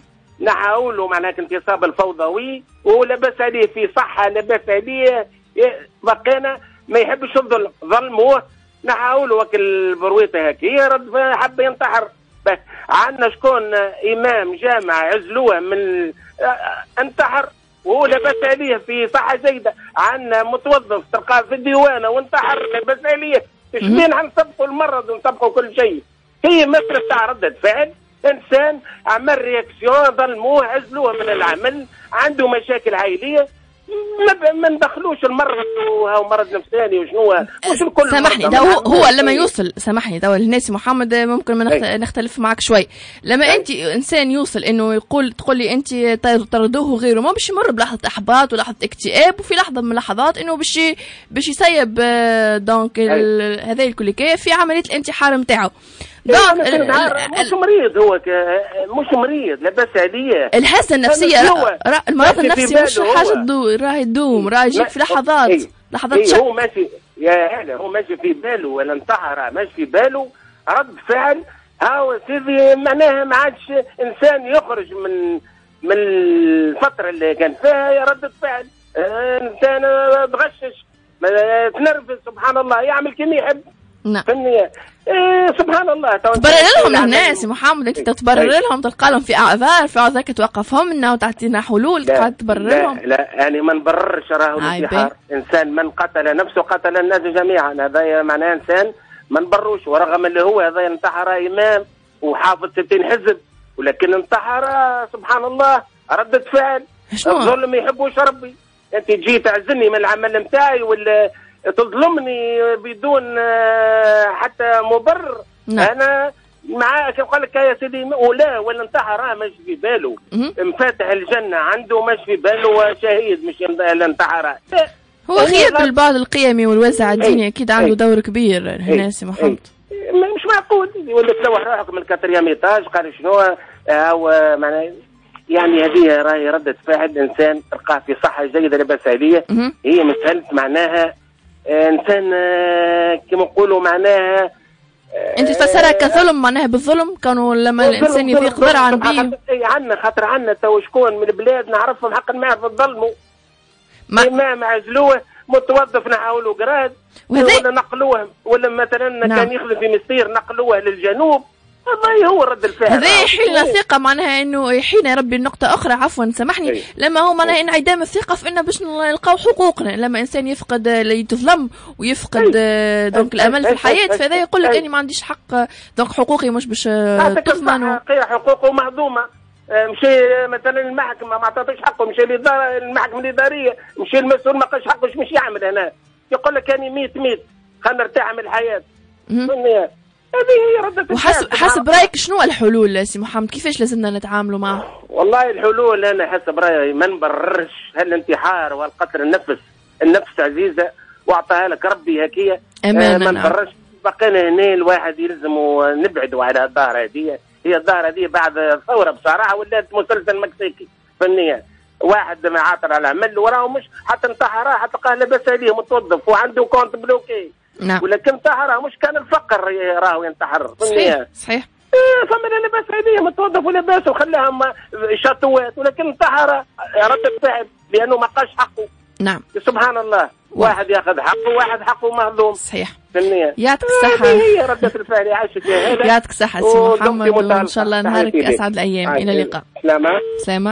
نحاولوا معناها انتصاب الفوضوي ولبس عليه في صحه لبس عليه بقينا ما يحبش الظلم ظلموه نحاولوا وكل برويته هيك هي رد حب ينتحر. عندنا شكون امام جامع عزلوه من انتحر وهو لبس عليه في صحه جيده. عندنا متوظف تلقاه في الديوانه وانتحر لبس عليه ايش بينا نسبقوا المرض ونسبقوا كل شيء. هي مسألة تاع ردة فعل، انسان عمل رياكسيون ظلموه عزلوه من العمل، عنده مشاكل عائليه، ما ما ندخلوش المرض وهو مرض نفساني وشنو مش الكل. سامحني ده هو, هو لما يوصل، سامحني ده الناس محمد ممكن ما نختلف معك شوي. لما أي. انت انسان يوصل انه يقول تقول لي انت طردوه غيره، ما باش يمر بلحظه احباط ولحظه اكتئاب، وفي لحظه من اللحظات انه باش باش يسيب دونك هذا الكوليكيه في عمليه الانتحار نتاعو. مش مريض، هو مش مريض، لاباس عاديه. الحاسه النفسيه المرض النفسي مش حاجه راهي تدوم، راهي يجيك في لحظات ايه لحظات ايه هو ماشي يا هلا، هو ماشي في باله ولا انتحر، ماشي في باله رد فعل. هاو سيدي معناها ما عادش انسان يخرج من من الفتره اللي كان فيها يا ردة فعل. انسان تغشش تنرفز سبحان الله، يعمل كما يحب. نعم فنية. إيه سبحان الله. تبرر لهم الناس يا محمد، انت تبرر لهم، تلقى لهم في اعذار، في اعذار توقفهم لنا وتعطينا حلول قاعد تبرر لهم. لا لا يعني ما نبررش راهو الانتحار. انسان من قتل نفسه قتل الناس جميعا، هذا معناه انسان ما نبروش، ورغم اللي هو هذا انتحر امام وحافظ ستين حزب، ولكن انتحر سبحان الله ردة فعل. الظلم ما يحبوش ربي. انت تجي تعزلني من العمل نتاعي ولا تظلمني بدون حتى مبرر. نعم. انا معاك يقول لك يا سيدي ولا ولا انتحر مش في باله، مفاتح الجنه عنده مش في باله، شهيد مش انتحر. هو خير بالبعد القيمي والوازع الديني اكيد عنده دور كبير الناس محمد. مش معقول يقول لك تروح روحك من الكاتريام ايطاج قال شنو هو معناه. يعني هذه راهي ردة فعل انسان تلقاه في صحه جيده لاباس عليه. هي مساله معناها انسان كما نقولوا معناها انت تفسرها كظلم، معناها بالظلم كانوا لما الانسان يضيق ذرعا بيه. اي عندنا خاطر عندنا تو شكون من البلاد نعرفهم حق ما في الظلموا ما ما عزلوه متوظف نحاولوا قراد ولا نقلوه، ولا مثلا نعم. كان يخدم في مصير نقلوه للجنوب. هذا هو رد الفعل. هذا يحيل ثقة، معناها انه يحين ربي النقطة أخرى عفوا سامحني أي. لما هو معناها انعدام الثقة في انه باش نلقاو حقوقنا. لما انسان يفقد يتظلم ويفقد دونك الامل في الحياة، فهذا يقول لك اني ما عنديش حق دونك حقوقي مش باش تضمن. حقوقه مهضومة. مشي مثلا المحكمة ما عطاتوش حقه، مشي المحكمة الإدارية، مشي المسؤول ما قاش حقه، مش يعمل هنا يقول لك اني ميت ميت خلينا نرتاح من الحياة. هذه هي ردة وحسب حسب رايك شنو الحلول سي محمد؟ كيفاش لازمنا نتعاملوا معه؟ والله الحلول انا حسب رايي ما نبررش هالانتحار والقتل النفس. النفس عزيزه واعطاها لك ربي هكيه. آه ما نبررش. بقينا هنا الواحد يلزم نبعدوا على الدار هذه. هي الدار هذه بعد الثوره بصراحه ولات مسلسل مكسيكي فنيا. واحد ما عاطل على عمل وراه مش حتى انتحر حتى تلقاه لاباس عليه متوظف وعنده كونت بلوكي. نعم. ولكن انتحر مش كان الفقر راهو ينتحر. صحيح صحيح. إيه فما لاباس عليه متوظف ولاباس وخلاهم شاتوات، ولكن انتحر ردة فعل لانه ما قاش حقه. نعم. سبحان الله. واحد ياخذ حقه وواحد حقه مهضوم. صحيح. فنيا. يعطيك الصحة. هي ردة الفعل يعيشك يا هذا. يعطيك الصحة سي محمد وان شاء الله نهارك اسعد الايام. الى اللقاء. سلامة. سلامة.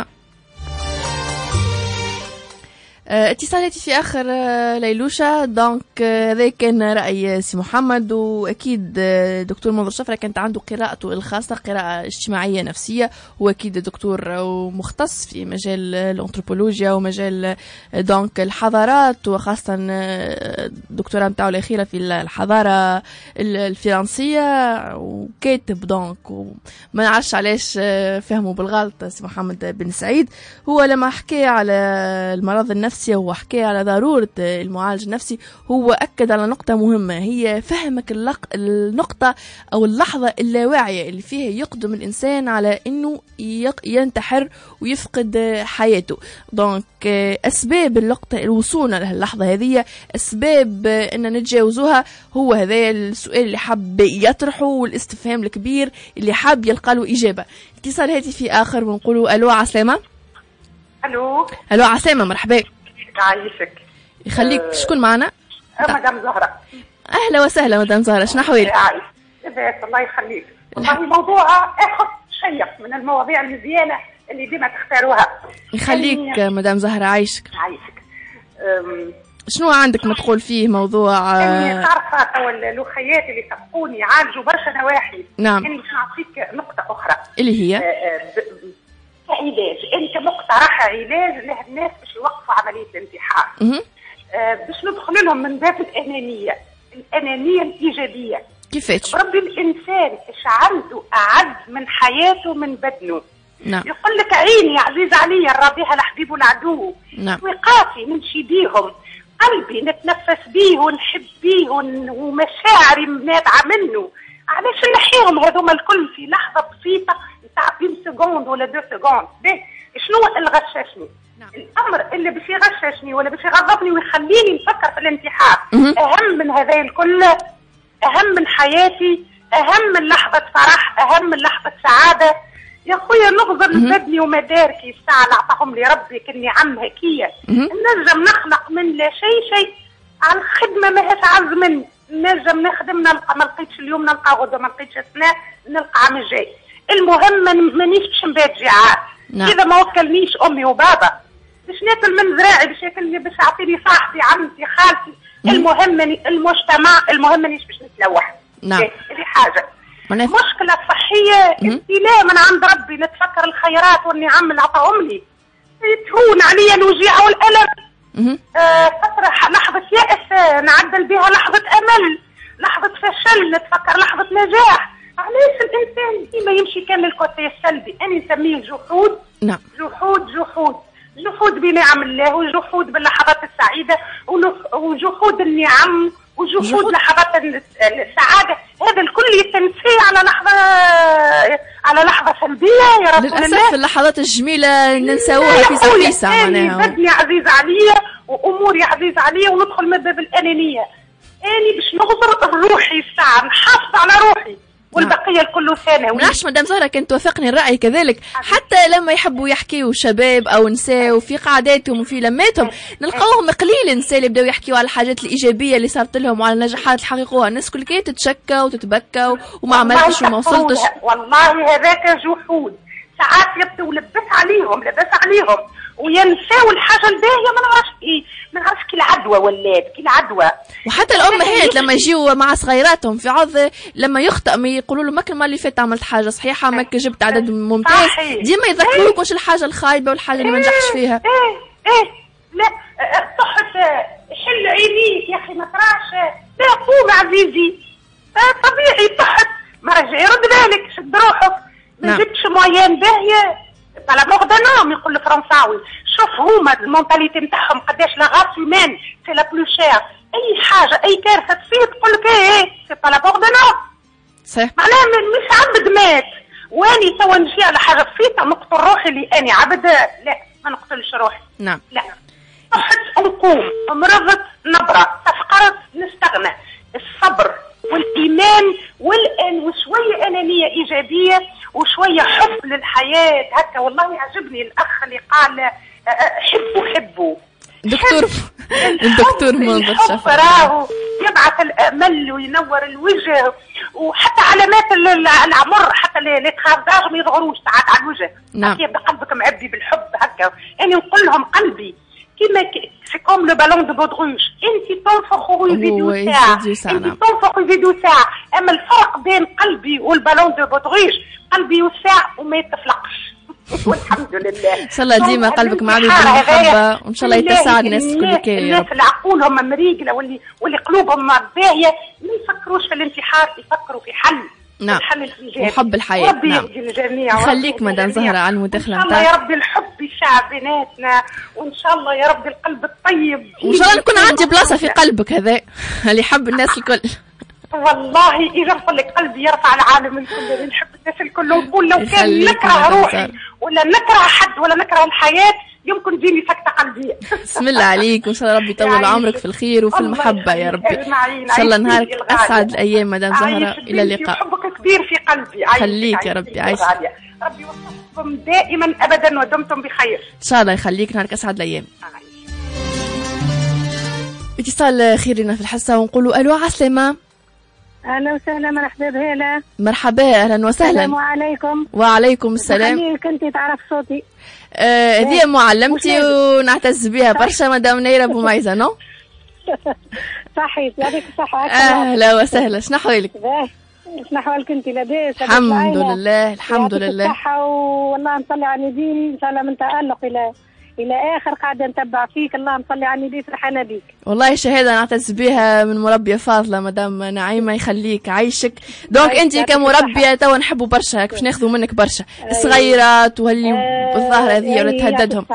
اتصالاتي في اخر ليلوشة دونك هذا كان راي سي محمد. واكيد دكتور منظر شفرة كانت عنده قراءته الخاصه، قراءه اجتماعيه نفسيه، هو اكيد دكتور ومختص في مجال الانثروبولوجيا ومجال دونك الحضارات، وخاصه الدكتوراه نتاعو الاخيره في الحضاره الفرنسيه، وكاتب دونك وما نعرفش علاش فهمه بالغلط سي محمد بن سعيد. هو لما حكى على المرض النفسي وحكى على ضرورة المعالج النفسي، هو أكد على نقطة مهمة، هي فهمك اللق... النقطة أو اللحظة اللاواعية اللي فيها يقدم الإنسان على أنه يق... ينتحر ويفقد حياته. دونك أسباب اللقطة الوصول لهاللحظة هذه، أسباب أن نتجاوزوها، هو هذا السؤال اللي حاب يطرحه والاستفهام الكبير اللي حاب يلقى له إجابة. اتصال هاتفي آخر ونقوله ألو عسلامة. ألو ألو عسلامة مرحبا. عايشك. يخليك أه شكون معنا؟ مدام زهرة. أهلا وسهلا مدام زهرة، شنو أحوالك؟ عايشك الله يخليك. والله موضوع أخذ شيق من المواضيع المزيانة اللي ديما تختاروها. يخليك مدام زهرة عايشك. عايشك. شنو عندك ما تقول فيه موضوع؟ يعني تعرف توا الاخيات اللي سبقوني عالجوا برشا نواحي. نعم. يعني باش نعطيك نقطه اخرى اللي هي كعلاج. انت كمقترح علاج للناس باش يوقفوا عمليه الانتحار. آه باش ندخل لهم من باب الانانيه، الانانيه الايجابيه. كيفاش؟ ربي الانسان ايش عنده اعز من حياته من بدنه. نعم. يقول لك عيني يا عزيز عليا الربيها الحبيب العدو. نعم. وقافي نمشي بيهم، قلبي نتنفس بيه ونحب بيه ومشاعري نابعه منه. علاش نحيهم هذوما الكل في لحظه بسيطه نتاع اثنين سكوند ولا دو سكوند؟ باهي شنو اللي غششني؟ نعم. الامر اللي باش يغششني ولا باش يغضبني ويخليني نفكر في الانتحار اهم من هذا الكل، اهم من حياتي، اهم من لحظه فرح، اهم من لحظه سعاده. يا خويا نغزر لبدني ومداركي الساعه اللي عطاهم لي ربي كالنعم هكيه. نجم نخلق من لا شيء شيء على الخدمه ماهاش عز مني. نجم نخدم نلقى، ما لقيتش اليوم نلقى غدا، ما لقيتش السنه نلقى عام الجاي. المهم مانيش باش نبات جيعان. نعم. اذا ما وكلنيش امي وبابا باش ناكل من زراعي، باش ياكلني، باش يعطيني صاحبي عمتي خالتي. المهم المجتمع، المهم مانيش باش نتلوح. نعم. هذه حاجه. مشكلة صحية ابتلاء من عند ربي، نتفكر الخيرات والنعم اللي عطاهم لي تهون عليا الوجيعة والألم. آه فترة لحظة يأس نعدل بها لحظة أمل، لحظة فشل نتفكر لحظة نجاح. علاش الإنسان ديما يمشي كان للكوتي السلبي؟ أنا نسميه جحود. نعم. جحود جحود جحود بنعم الله، وجحود باللحظات السعيدة، وجحود النعم، وجحود لحظات السعادة. هذا الكل يتنسي على لحظة على لحظة سلبية. يا رب للأسف اللحظات الجميلة ننساوها في سفيسة معناها. بدني عزيز عليا وأموري عزيز عليا وندخل من باب الأنانية. أنا باش نغفر روحي الساعة، نحافظ على روحي والبقيه الكل ثانوي. نعرفش مدام زهره كنت توافقني الراي كذلك. حتى لما يحبوا يحكيوا شباب او نساء وفي قعداتهم وفي لماتهم نلقاوهم قليل نساء اللي بداوا يحكيوا على الحاجات الايجابيه اللي صارت لهم وعلى النجاحات اللي حققوها. الناس كل كي تتشكى وتتبكى وما عملتش وما وصلتش. والله هذاك جحود. ساعات يبدو لبس عليهم لبس عليهم وينساو الحاجه الباهيه. ما نعرفش ايه، ما نعرفش كي العدوى ولات كي العدوى. وحتى الامهات لما يجيوا مع صغيراتهم في عظ لما يخطئ ما يقولوا له ماك المره اللي فاتت عملت حاجه صحيحه، ماك جبت عدد ممتاز، ديما يذكروك واش الحاجه الخايبه والحاجه اللي ما نجحش فيها. ايه ايه لا تحت حل عينيك يا اخي ما تراش. لا قوم عزيزي طبيعي تحت ما رجع يرد بالك شد روحك. ما جبتش مويان باهيه طلب مغدنهم يقول الفرنساوي. شوف هما المونتاليتي نتاعهم قداش لا غاس هيومان سي لا بلو شير. اي حاجه اي كارثه تصير تقول لك ايه سي طلب مغدنهم. صحيح. معناها مش عبد مات واني توا نجي على حاجه بسيطه نقتل روحي اللي اني عبد. لا ما نقتلش روحي. نعم. لا صحت نقوم، مرضت نبره، تفقرت نستغنى. الصبر والايمان والان وشويه انانيه ايجابيه وشويه حب للحياه هكا. والله يعجبني الاخ اللي قال حبوا حبوا. دكتور الدكتور منظر شفا راهو يبعث الامل وينور الوجه. وحتى علامات العمر حتى اللي تخافش ما يظهروش ساعات على الوجه. نعم. يبدا قلبك معبي بالحب هكا. يعني نقول لهم قلبي كيما سي كوم لو بالون دو بودروش. انت تنفخ ويزيدوا ساعه، انت تنفخ ويزيدوا ساعه. اما الفرق بين قلبي والبالون دو بودروش قلبي يوسع وما يتفلقش. والحمد لله. ان شاء الله ديما قلبك معبي بالمحبه وان شاء الله يتسع الناس كل كي. الناس اللي عقولهم مريقله واللي واللي قلوبهم باهيه ما يفكروش في الانتحار، يفكروا في حل. نعم. الحل الإيجابي وحب الحياه. ربي نعم. يهدي الجميع. خليك مدام زهره على المداخله نتاعك. ان شاء الله يا ربي الحب يشع بيناتنا، وان شاء الله يا ربي القلب الطيب. وان شاء الله نكون عندي بلاصه في قلبك هذا اللي يحب الناس الكل. والله إذا نقول لك قلبي يرفع العالم الكل، نحب الناس الكل. ونقول لو كان نكره روحي ولا نكره حد ولا نكره الحياة يمكن تجيني سكتة قلبية. بسم الله عليك، وإن شاء الله ربي يطول عمرك في الخير وفي المحبة يا ربي. إن شاء الله نهارك أسعد الأيام مدام زهرة. إلى اللقاء. حبك كبير في قلبي. خليك يا ربي عايشة. ربي يوفقكم دائما أبدا ودمتم بخير. إن شاء الله يخليك، نهارك أسعد الأيام. اتصال خيرنا في الحصة ونقولوا ألو عسلامة. اهلا وسهلا، مرحبا بهلا. مرحبا، اهلا وسهلا. السلام عليكم. وعليكم السلام. خليك انت تعرف صوتي. آه هذه معلمتي ونعتز بها برشا مدام نيرة بوميزة. نو صحيح يعطيك الصحة. اهلا وسهلا، شنو احوالك؟ شنو احوالك انت؟ لاباس؟ الحمد لله الحمد لله. الصحة والله نصلي على النبي ان شاء الله من تألق الى الى اخر قاعده نتبع فيك. اللهم صل على النبي، فرحانه بيك والله. شهاده نعتز بها من مربيه فاضله مدام نعيمه، يخليك عايشك. دونك انت كمربيه توا نحبوا برشا باش ناخذوا منك برشا الصغيرات وهاللي بالظاهر هذه ولا تهددهم.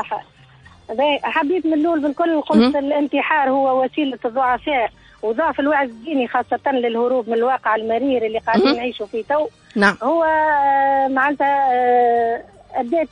حبيت من الاول بالكل قلت الانتحار هو وسيله الضعفاء وضعف الوعي الديني خاصه للهروب من الواقع المرير اللي قاعدين نعيشوا فيه تو. نعم. هو معناتها ادت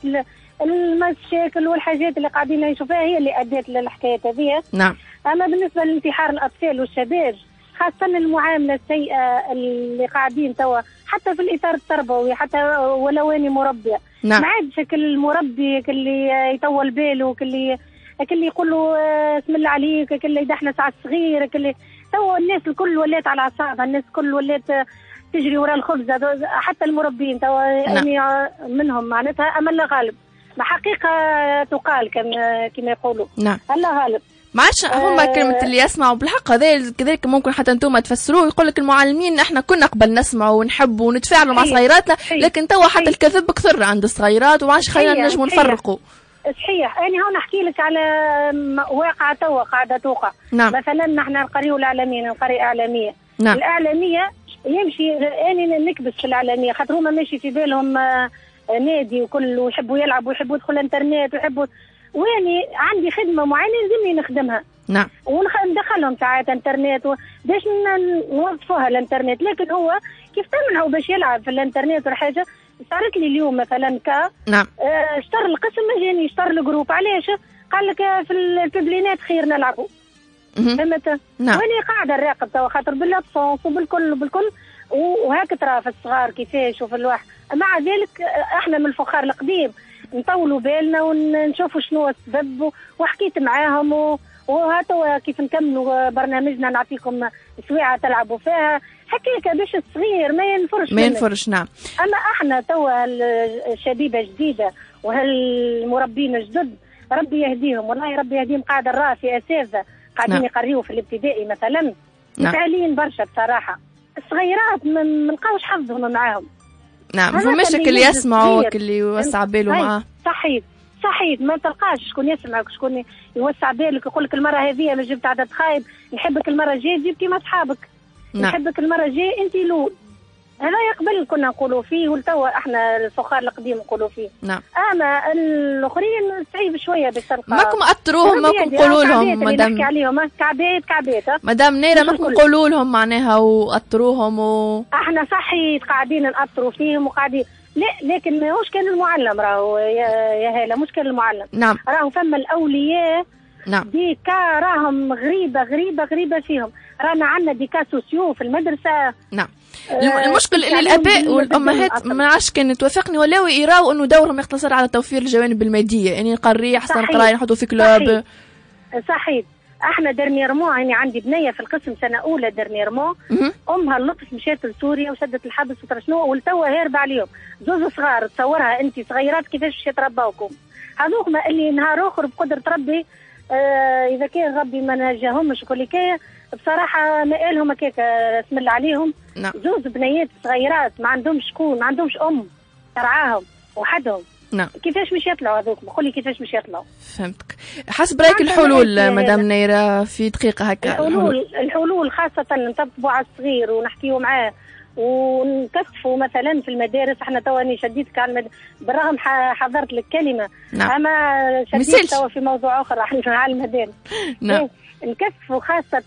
المشاكل والحاجات اللي قاعدين نعيشوا فيها هي اللي ادت للحكايات هذه. نعم. اما بالنسبه لانتحار الاطفال والشباب خاصه المعامله السيئه اللي قاعدين توا حتى في الاطار التربوي حتى ولو اني مربيه. نعم. ما عادش كل مربي كل يطول باله كل كل يقول له اسم الله عليك كل يدحنس على الصغير كل توا الناس الكل ولات على اعصابها. الناس الكل ولات تجري وراء الخبز حتى المربين توا. نعم. يعني منهم معناتها امل غالب. ما حقيقه تقال كما كما يقولوا. نعم. الله غالب. ما عادش هما آه كلمة اللي يسمعوا بالحق هذا كذلك ممكن حتى انتم تفسروه. يقول لك المعلمين احنا كنا قبل نسمعوا ونحبوا ونتفاعلوا مع صغيراتنا، لكن توا حتى الكذب كثر عند الصغيرات وما عادش خلينا نجموا نفرقوا. صحيح. أنا هون أحكي لك على واقعة توا قاعدة توقع. نعم. مثلا نحن نقريو الإعلاميين نقري إعلامية. نعم. الإعلامية يمشي أنا نكبس في الإعلامية خاطر هما ماشي في بالهم نادي وكل ويحبوا يلعبوا ويحبوا يدخلوا الانترنت ويحبوا واني عندي خدمه معينه لازمني نخدمها. نعم. وندخلهم ساعات انترنت باش نوظفوها الانترنت. لكن هو كيف تمنعه باش يلعب في الانترنت ولا حاجه. صارت لي اليوم مثلا كا نعم. اه اشتر القسم مجاني اشتر الجروب. علاش؟ قال لك في الببلينات خير نلعبوا. فهمت؟ نعم. وانا قاعده نراقب توا خاطر بالابسونس وبالكل وبالكل وهكا ترى في الصغار كيفاش وفي الواحد. مع ذلك احنا من الفخار القديم نطولوا بالنا ونشوفوا شنو السبب وحكيت معاهم وهاتوا كيف نكملوا برنامجنا نعطيكم سويعه تلعبوا فيها هكاك باش الصغير ما ينفرش ما ينفرش. نعم. اما احنا توا الشبيبه جديده وهالمربين الجدد ربي يهديهم والله ربي يهديهم. قاعده نرى في اساتذه قاعدين نعم. يقريوا في الابتدائي مثلا متعالين برشا بصراحه. الصغيرات ما نلقاوش حظهم معاهم. نعم. فماش اللي يسمعوا اللي يوسع باله معاه. صحيح صحيح. ما تلقاش شكون يسمعك شكون يوسع بالك يقول لك المره هذه ما جبت عدد خايب نحبك المره الجايه تجيب كيما اصحابك. نعم. نحبك المره الجايه انت لول. هذا يقبل كنا نقولوا فيه ولتوا احنا الفخار القديم نقولوا فيه. نعم. اما الاخرين صعيب شويه باش تلقى. ماكم اطروهم ماكم قولوا لهم مدام نحكي عليهم كعبات كعبات. مدام نيره ماكم قولوا لهم معناها واطروهم و... احنا صحيح قاعدين نأطروا فيهم وقاعدين لا لكن ماهوش كان المعلم راهو يا, يا هلا مش كان المعلم. نعم. راهو فما الاولياء. نعم. ديكا راهم غريبه غريبه غريبه فيهم. رانا عندنا ديكا سوسيو في المدرسه. نعم. المشكل ان الاباء والامهات ما عادش كان توافقني ولاو يراو انه دورهم يقتصر على توفير الجوانب الماديه. يعني نقري احسن قرايه نحطوا في كلوب. صحيح. صحيح. احنا درنيرمون يعني عندي بنيه في القسم سنه اولى درنيرمون امها اللطف مشات لسوريا وشدت الحبس وترى شنو ولتوا هاربه عليهم. زوز صغار تصورها انت صغيرات كيفاش باش يترباوكم. هذوك ما اللي نهار اخر بقدره ربي آه اذا كان ربي ما نجاهمش وكل كايه بصراحه ما قالهم هكاك اسم الله عليهم. نعم. زوز بنيات صغيرات ما عندهمش شكون ما عندهمش ام ترعاهم وحدهم. نعم. كيفاش مش يطلعوا هذوك قول لي كيفاش مش يطلعوا. فهمتك. حسب رايك الحلول مدام نيره في دقيقه هكا؟ الحلول الحلول خاصه نطبقوا على الصغير ونحكيوا معاه ونكثفوا مثلا في المدارس. احنا تواني شديدك على المد... بالرغم حضرت لك كلمه. نعم. اما شديد توا في موضوع اخر على المدارس. نعم. نكثفوا خاصه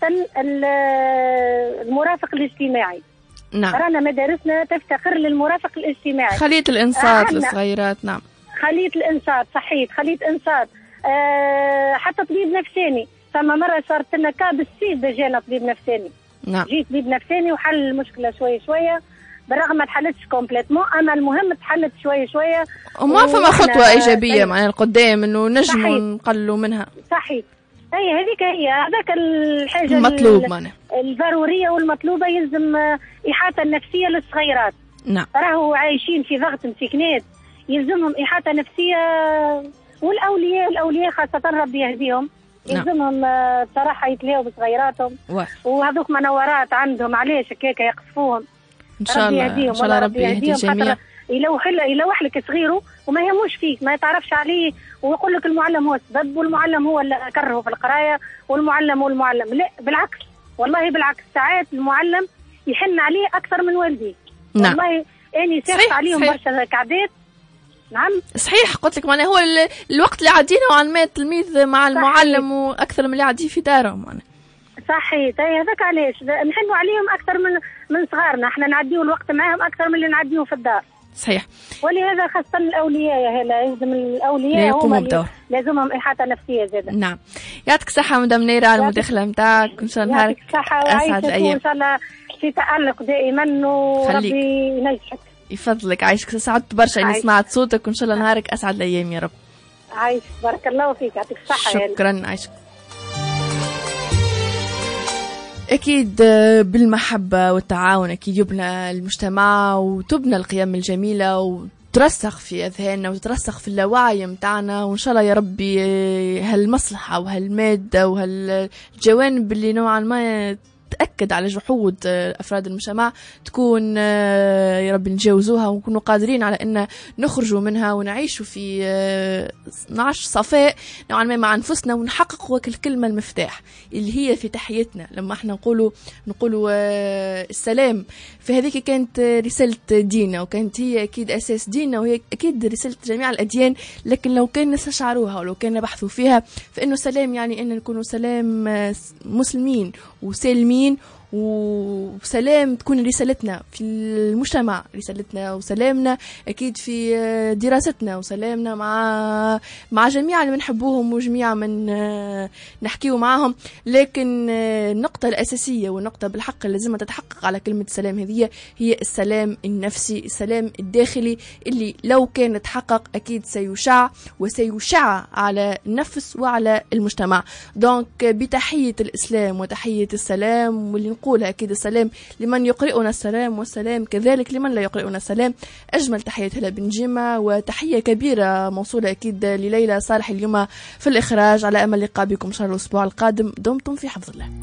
المرافق الاجتماعي. نعم. رانا مدارسنا تفتقر للمرافق الاجتماعي. خلية الانصات للصغيرات. نعم. خلية الانصات صحيح خلية انصات. أه حتى طبيب نفساني. فما مره صارت لنا كا بالسيد جانا طبيب نفساني. نعم. جيت طبيب نفساني وحل المشكله شويه شويه بالرغم ما تحلتش كومبليتمون اما المهم تحلت شويه شويه. وما فما خطوه ايجابيه معناها القدام انه نجموا نقلوا منها. صحيح. هي هذيك هي هذاك الحاجه المطلوب معناها الضروريه والمطلوبه. يلزم احاطه نفسيه للصغيرات. نعم. راهو عايشين في ضغط مسكنات يلزمهم احاطه نفسيه. والاولياء الاولياء خاصه ربي يهديهم يلزمهم آه، بصراحه يتلاقوا بصغيراتهم وهذوك منورات عندهم علاش هكاك يقصفوهم ان شاء الله ان شاء الله ربي يهدي الجميع. يلوح يلوح لك صغيره وما يهموش فيك ما يتعرفش عليه ويقول لك المعلم هو السبب والمعلم هو اللي كرهه في القرايه والمعلم هو المعلم. لا بالعكس والله بالعكس ساعات المعلم يحن عليه اكثر من والديه. نعم. والله اني سافت عليهم برشا كعدات. نعم صحيح قلت لك معناها هو الوقت اللي عدينا وعن ما التلميذ مع المعلم واكثر من اللي عادي في داره معناها. صحيح هذاك علاش نحنوا عليهم اكثر من من صغارنا احنا نعديو الوقت معهم اكثر من اللي نعديوه في الدار. صحيح. ولهذا خاصة الأولياء هلا لازم الأولياء هم اللي لازمهم إحاطة نفسية زادة. نعم. يعطيك الصحة مدام نيرة على المداخلة نتاعك وإن شاء الله نهارك أسعد الأيام. وإن شاء الله في تألق دائما وربي ينجحك. يفضلك عايشك سعدت برشا إني سمعت صوتك وإن شاء الله نهارك أسعد الأيام يا رب. عايش بارك الله فيك يعطيك الصحة. شكرا عايشك. أكيد بالمحبة والتعاون أكيد يبنى المجتمع وتبنى القيم الجميلة وترسخ في أذهاننا وترسخ في اللاوعي متاعنا وإن شاء الله يا ربي هالمصلحة وهالمادة وهالجوانب اللي نوعا ما تأكد على جحود أفراد المجتمع تكون يا رب نتجاوزوها ونكونوا قادرين على أن نخرجوا منها ونعيشوا في نعيش صفاء نوعا ما مع أنفسنا ونحقق الكلمة المفتاح اللي هي في تحيتنا. لما احنا نقولوا نقولوا السلام فهذيك كانت رسالة ديننا وكانت هي أكيد أساس ديننا وهي أكيد رسالة جميع الأديان. لكن لو كان نستشعروها ولو كان نبحثوا فيها فإنه سلام يعني أن نكونوا سلام مسلمين وسالمين وسلام تكون رسالتنا في المجتمع رسالتنا وسلامنا أكيد في دراستنا وسلامنا مع مع جميع اللي بنحبوهم وجميع من نحكيه معهم. لكن النقطة الأساسية والنقطة بالحق اللي لازم تتحقق على كلمة السلام هذه هي السلام النفسي السلام الداخلي اللي لو كان تحقق أكيد سيشع وسيشع على النفس وعلى المجتمع. دونك بتحية الإسلام وتحية السلام واللي نقولها أكيد السلام لمن يقرئنا السلام والسلام كذلك لمن لا يقرئنا السلام. أجمل تحية هلا بنجمة وتحية كبيرة موصولة أكيد لليلى صالح اليوم في الإخراج. على أمل لقاء بكم شهر الأسبوع القادم دمتم في حفظ الله.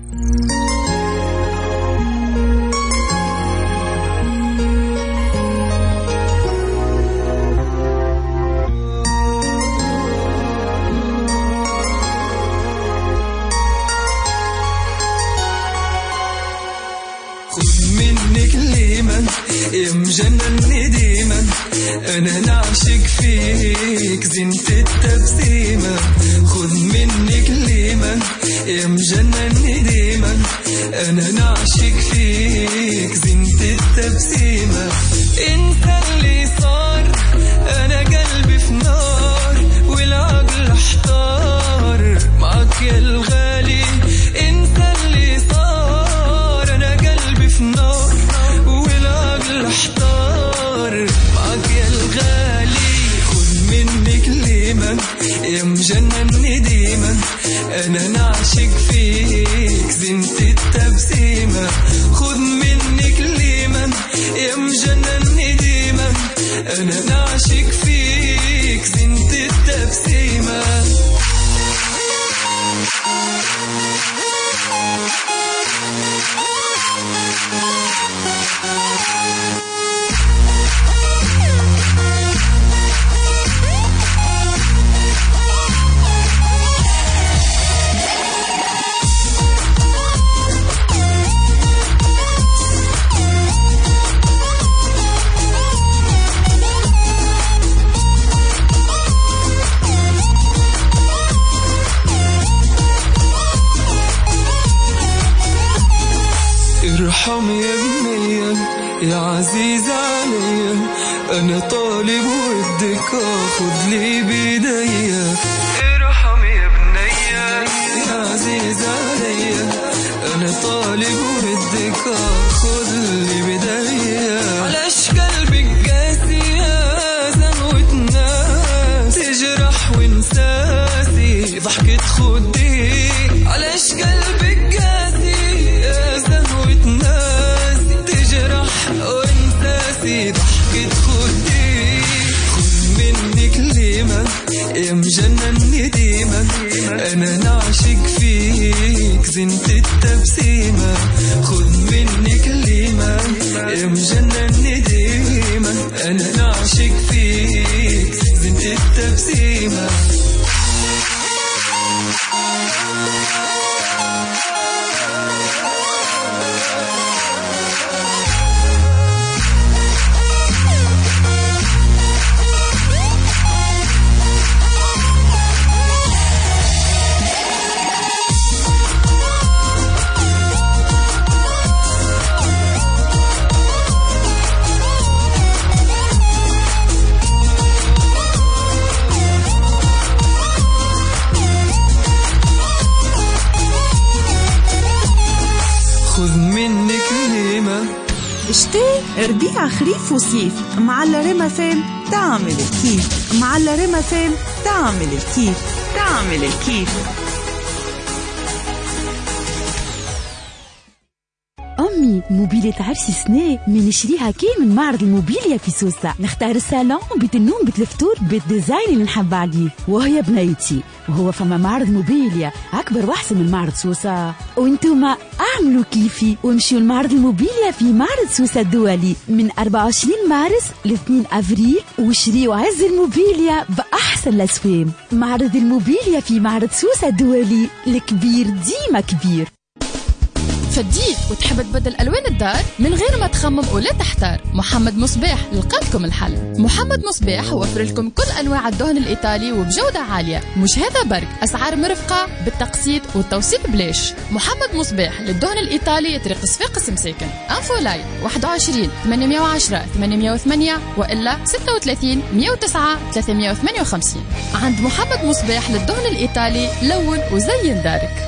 يا مجنني ديما انا نعشق فيك زينة التبسيمة خذ مني كلمة يا مجنني ديما انا نعشق فيك زينة التبسيمة انت اللي صار انا قلبي في نار والعقل احتار معك يا الغالي انت اللي صار انا قلبي في نار احتار معك يا الغالي خذ مني كلمة يا مجنني ديما انا نعشق فيك زينة التبسيمة خذ مني كلمة يا مجنني ديما انا نعشق فيك زينة التبسيمة. ارحم يا بنية يا عزيز عليا انا طالب ودك اخذ لي بيديا. ارحم يا بنية يا عزيز عليا انا طالب ودك اخذ لي بيديا. علاش قلبك قاسي يا زنوة ناس تجرح وانساسي ضحكة خدي. علاش قلبك قاسي يا زنوة ناس تجرح وانساسي ضحكة خدي. خذ مني كلمة يا مجنني ديما أنا نعشق فيك زنت التبسيمة خذ مني كلمة يا مجنني ديما أنا نعشق فيك زنت التبسيمة شتي ربيع خريف وصيف مع الريما فام تعمل الكيف مع الريما فام تعمل الكيف تعمل الكيف. أمي موبيلة عرسي سنة من نشريها كي من معرض الموبيليا في سوسة. نختار الصالون بيت النوم بيت الفطور بيت ديزاين اللي نحب عليه وهي بنيتي وهو فما معرض موبيليا أكبر وأحسن من معرض سوسة. وانتوما أعملوا كيفي وامشوا المعرض الموبيليا في معرض سوسة الدولي من أربعة وعشرين مارس ل اثنين أفريل وشريوا عز الموبيليا بأحسن الأسوام. معرض الموبيليا في معرض سوسة الدولي الكبير ديما كبير. فديت وتحب تبدل ألوان الدار من غير ما تخمم ولا تحتار؟ محمد مصباح لقلكم الحل. محمد مصباح وفر لكم كل أنواع الدهن الإيطالي وبجودة عالية. مش هذا برك، أسعار مرفقة بالتقسيط والتوصيل بلاش. محمد مصباح للدهن الإيطالي طريق صفاقس مساكن. أنفو لاين واحد وعشرين ثمانمائة وعشرة ثمانمائة وثمانية وإلا ستة وثلاثين مئة وتسعة ثلاثمائة وثمانية وخمسين. عند محمد مصباح للدهن الإيطالي لون وزين دارك.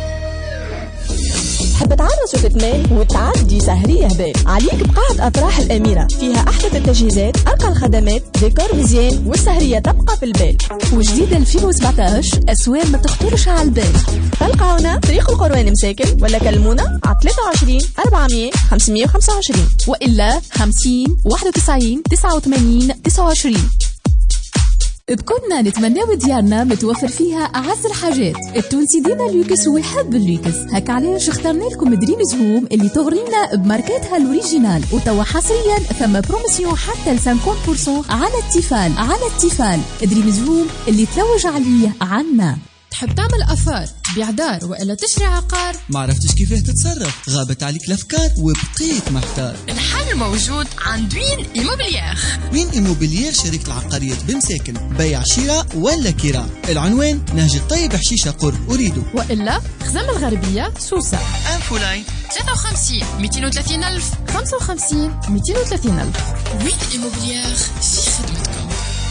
حب تعرس وتتمال وتعدي سهرية هبال عليك بقاعة أفراح الأميرة فيها أحدث التجهيزات أرقى الخدمات ديكور مزيان والسهرية تبقى في البال. وجديد ألفين وسبعطاش أسوار ما تخطرش على البال. تلقاونا طريق القروان مساكن ولا كلمونا على ثلاثة وعشرين أربعمائة خمسمائة وخمسة وعشرين وإلا خمسين واحد وتسعين تسعة وثمانين تسعة وعشرين. بكنا نتمناو ديارنا متوفر فيها أعز الحاجات. التونسي ديما لوكس ويحب اللوكس، هكا علاش اخترنا لكم دريمز هوم اللي تغرينا بماركاتها الأوريجينال. وتوا حصريا ثم بروموسيون حتى ل خمسين بالمئة على التيفال على التيفال. دريمز هوم اللي تلوج عليه عنا. تحب تعمل أفار تبيع دار وإلا تشري عقار؟ ما عرفتش كيفاه تتصرف، غابت عليك الأفكار وبقيت محتار. الحل موجود عند وين إيموبليير. وين إيموبليير شركة العقاريات بمساكن، بيع شراء ولا كراء. العنوان نهج الطيب حشيشة قرب أريدو وإلا خزام الغربية سوسة. أنفو لاين ثلاثة وخمسين مئتين وثلاثين ألف خمسة وخمسين مئتين وثلاثين ألف. وين إيموبليير في خدمتكم.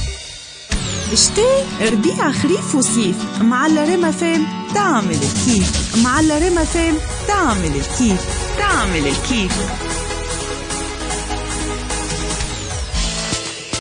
شتي ربيع خريف وصيف مع الريما فام تعمل الكيف مع الريما فام تعمل الكيف تعمل الكيف.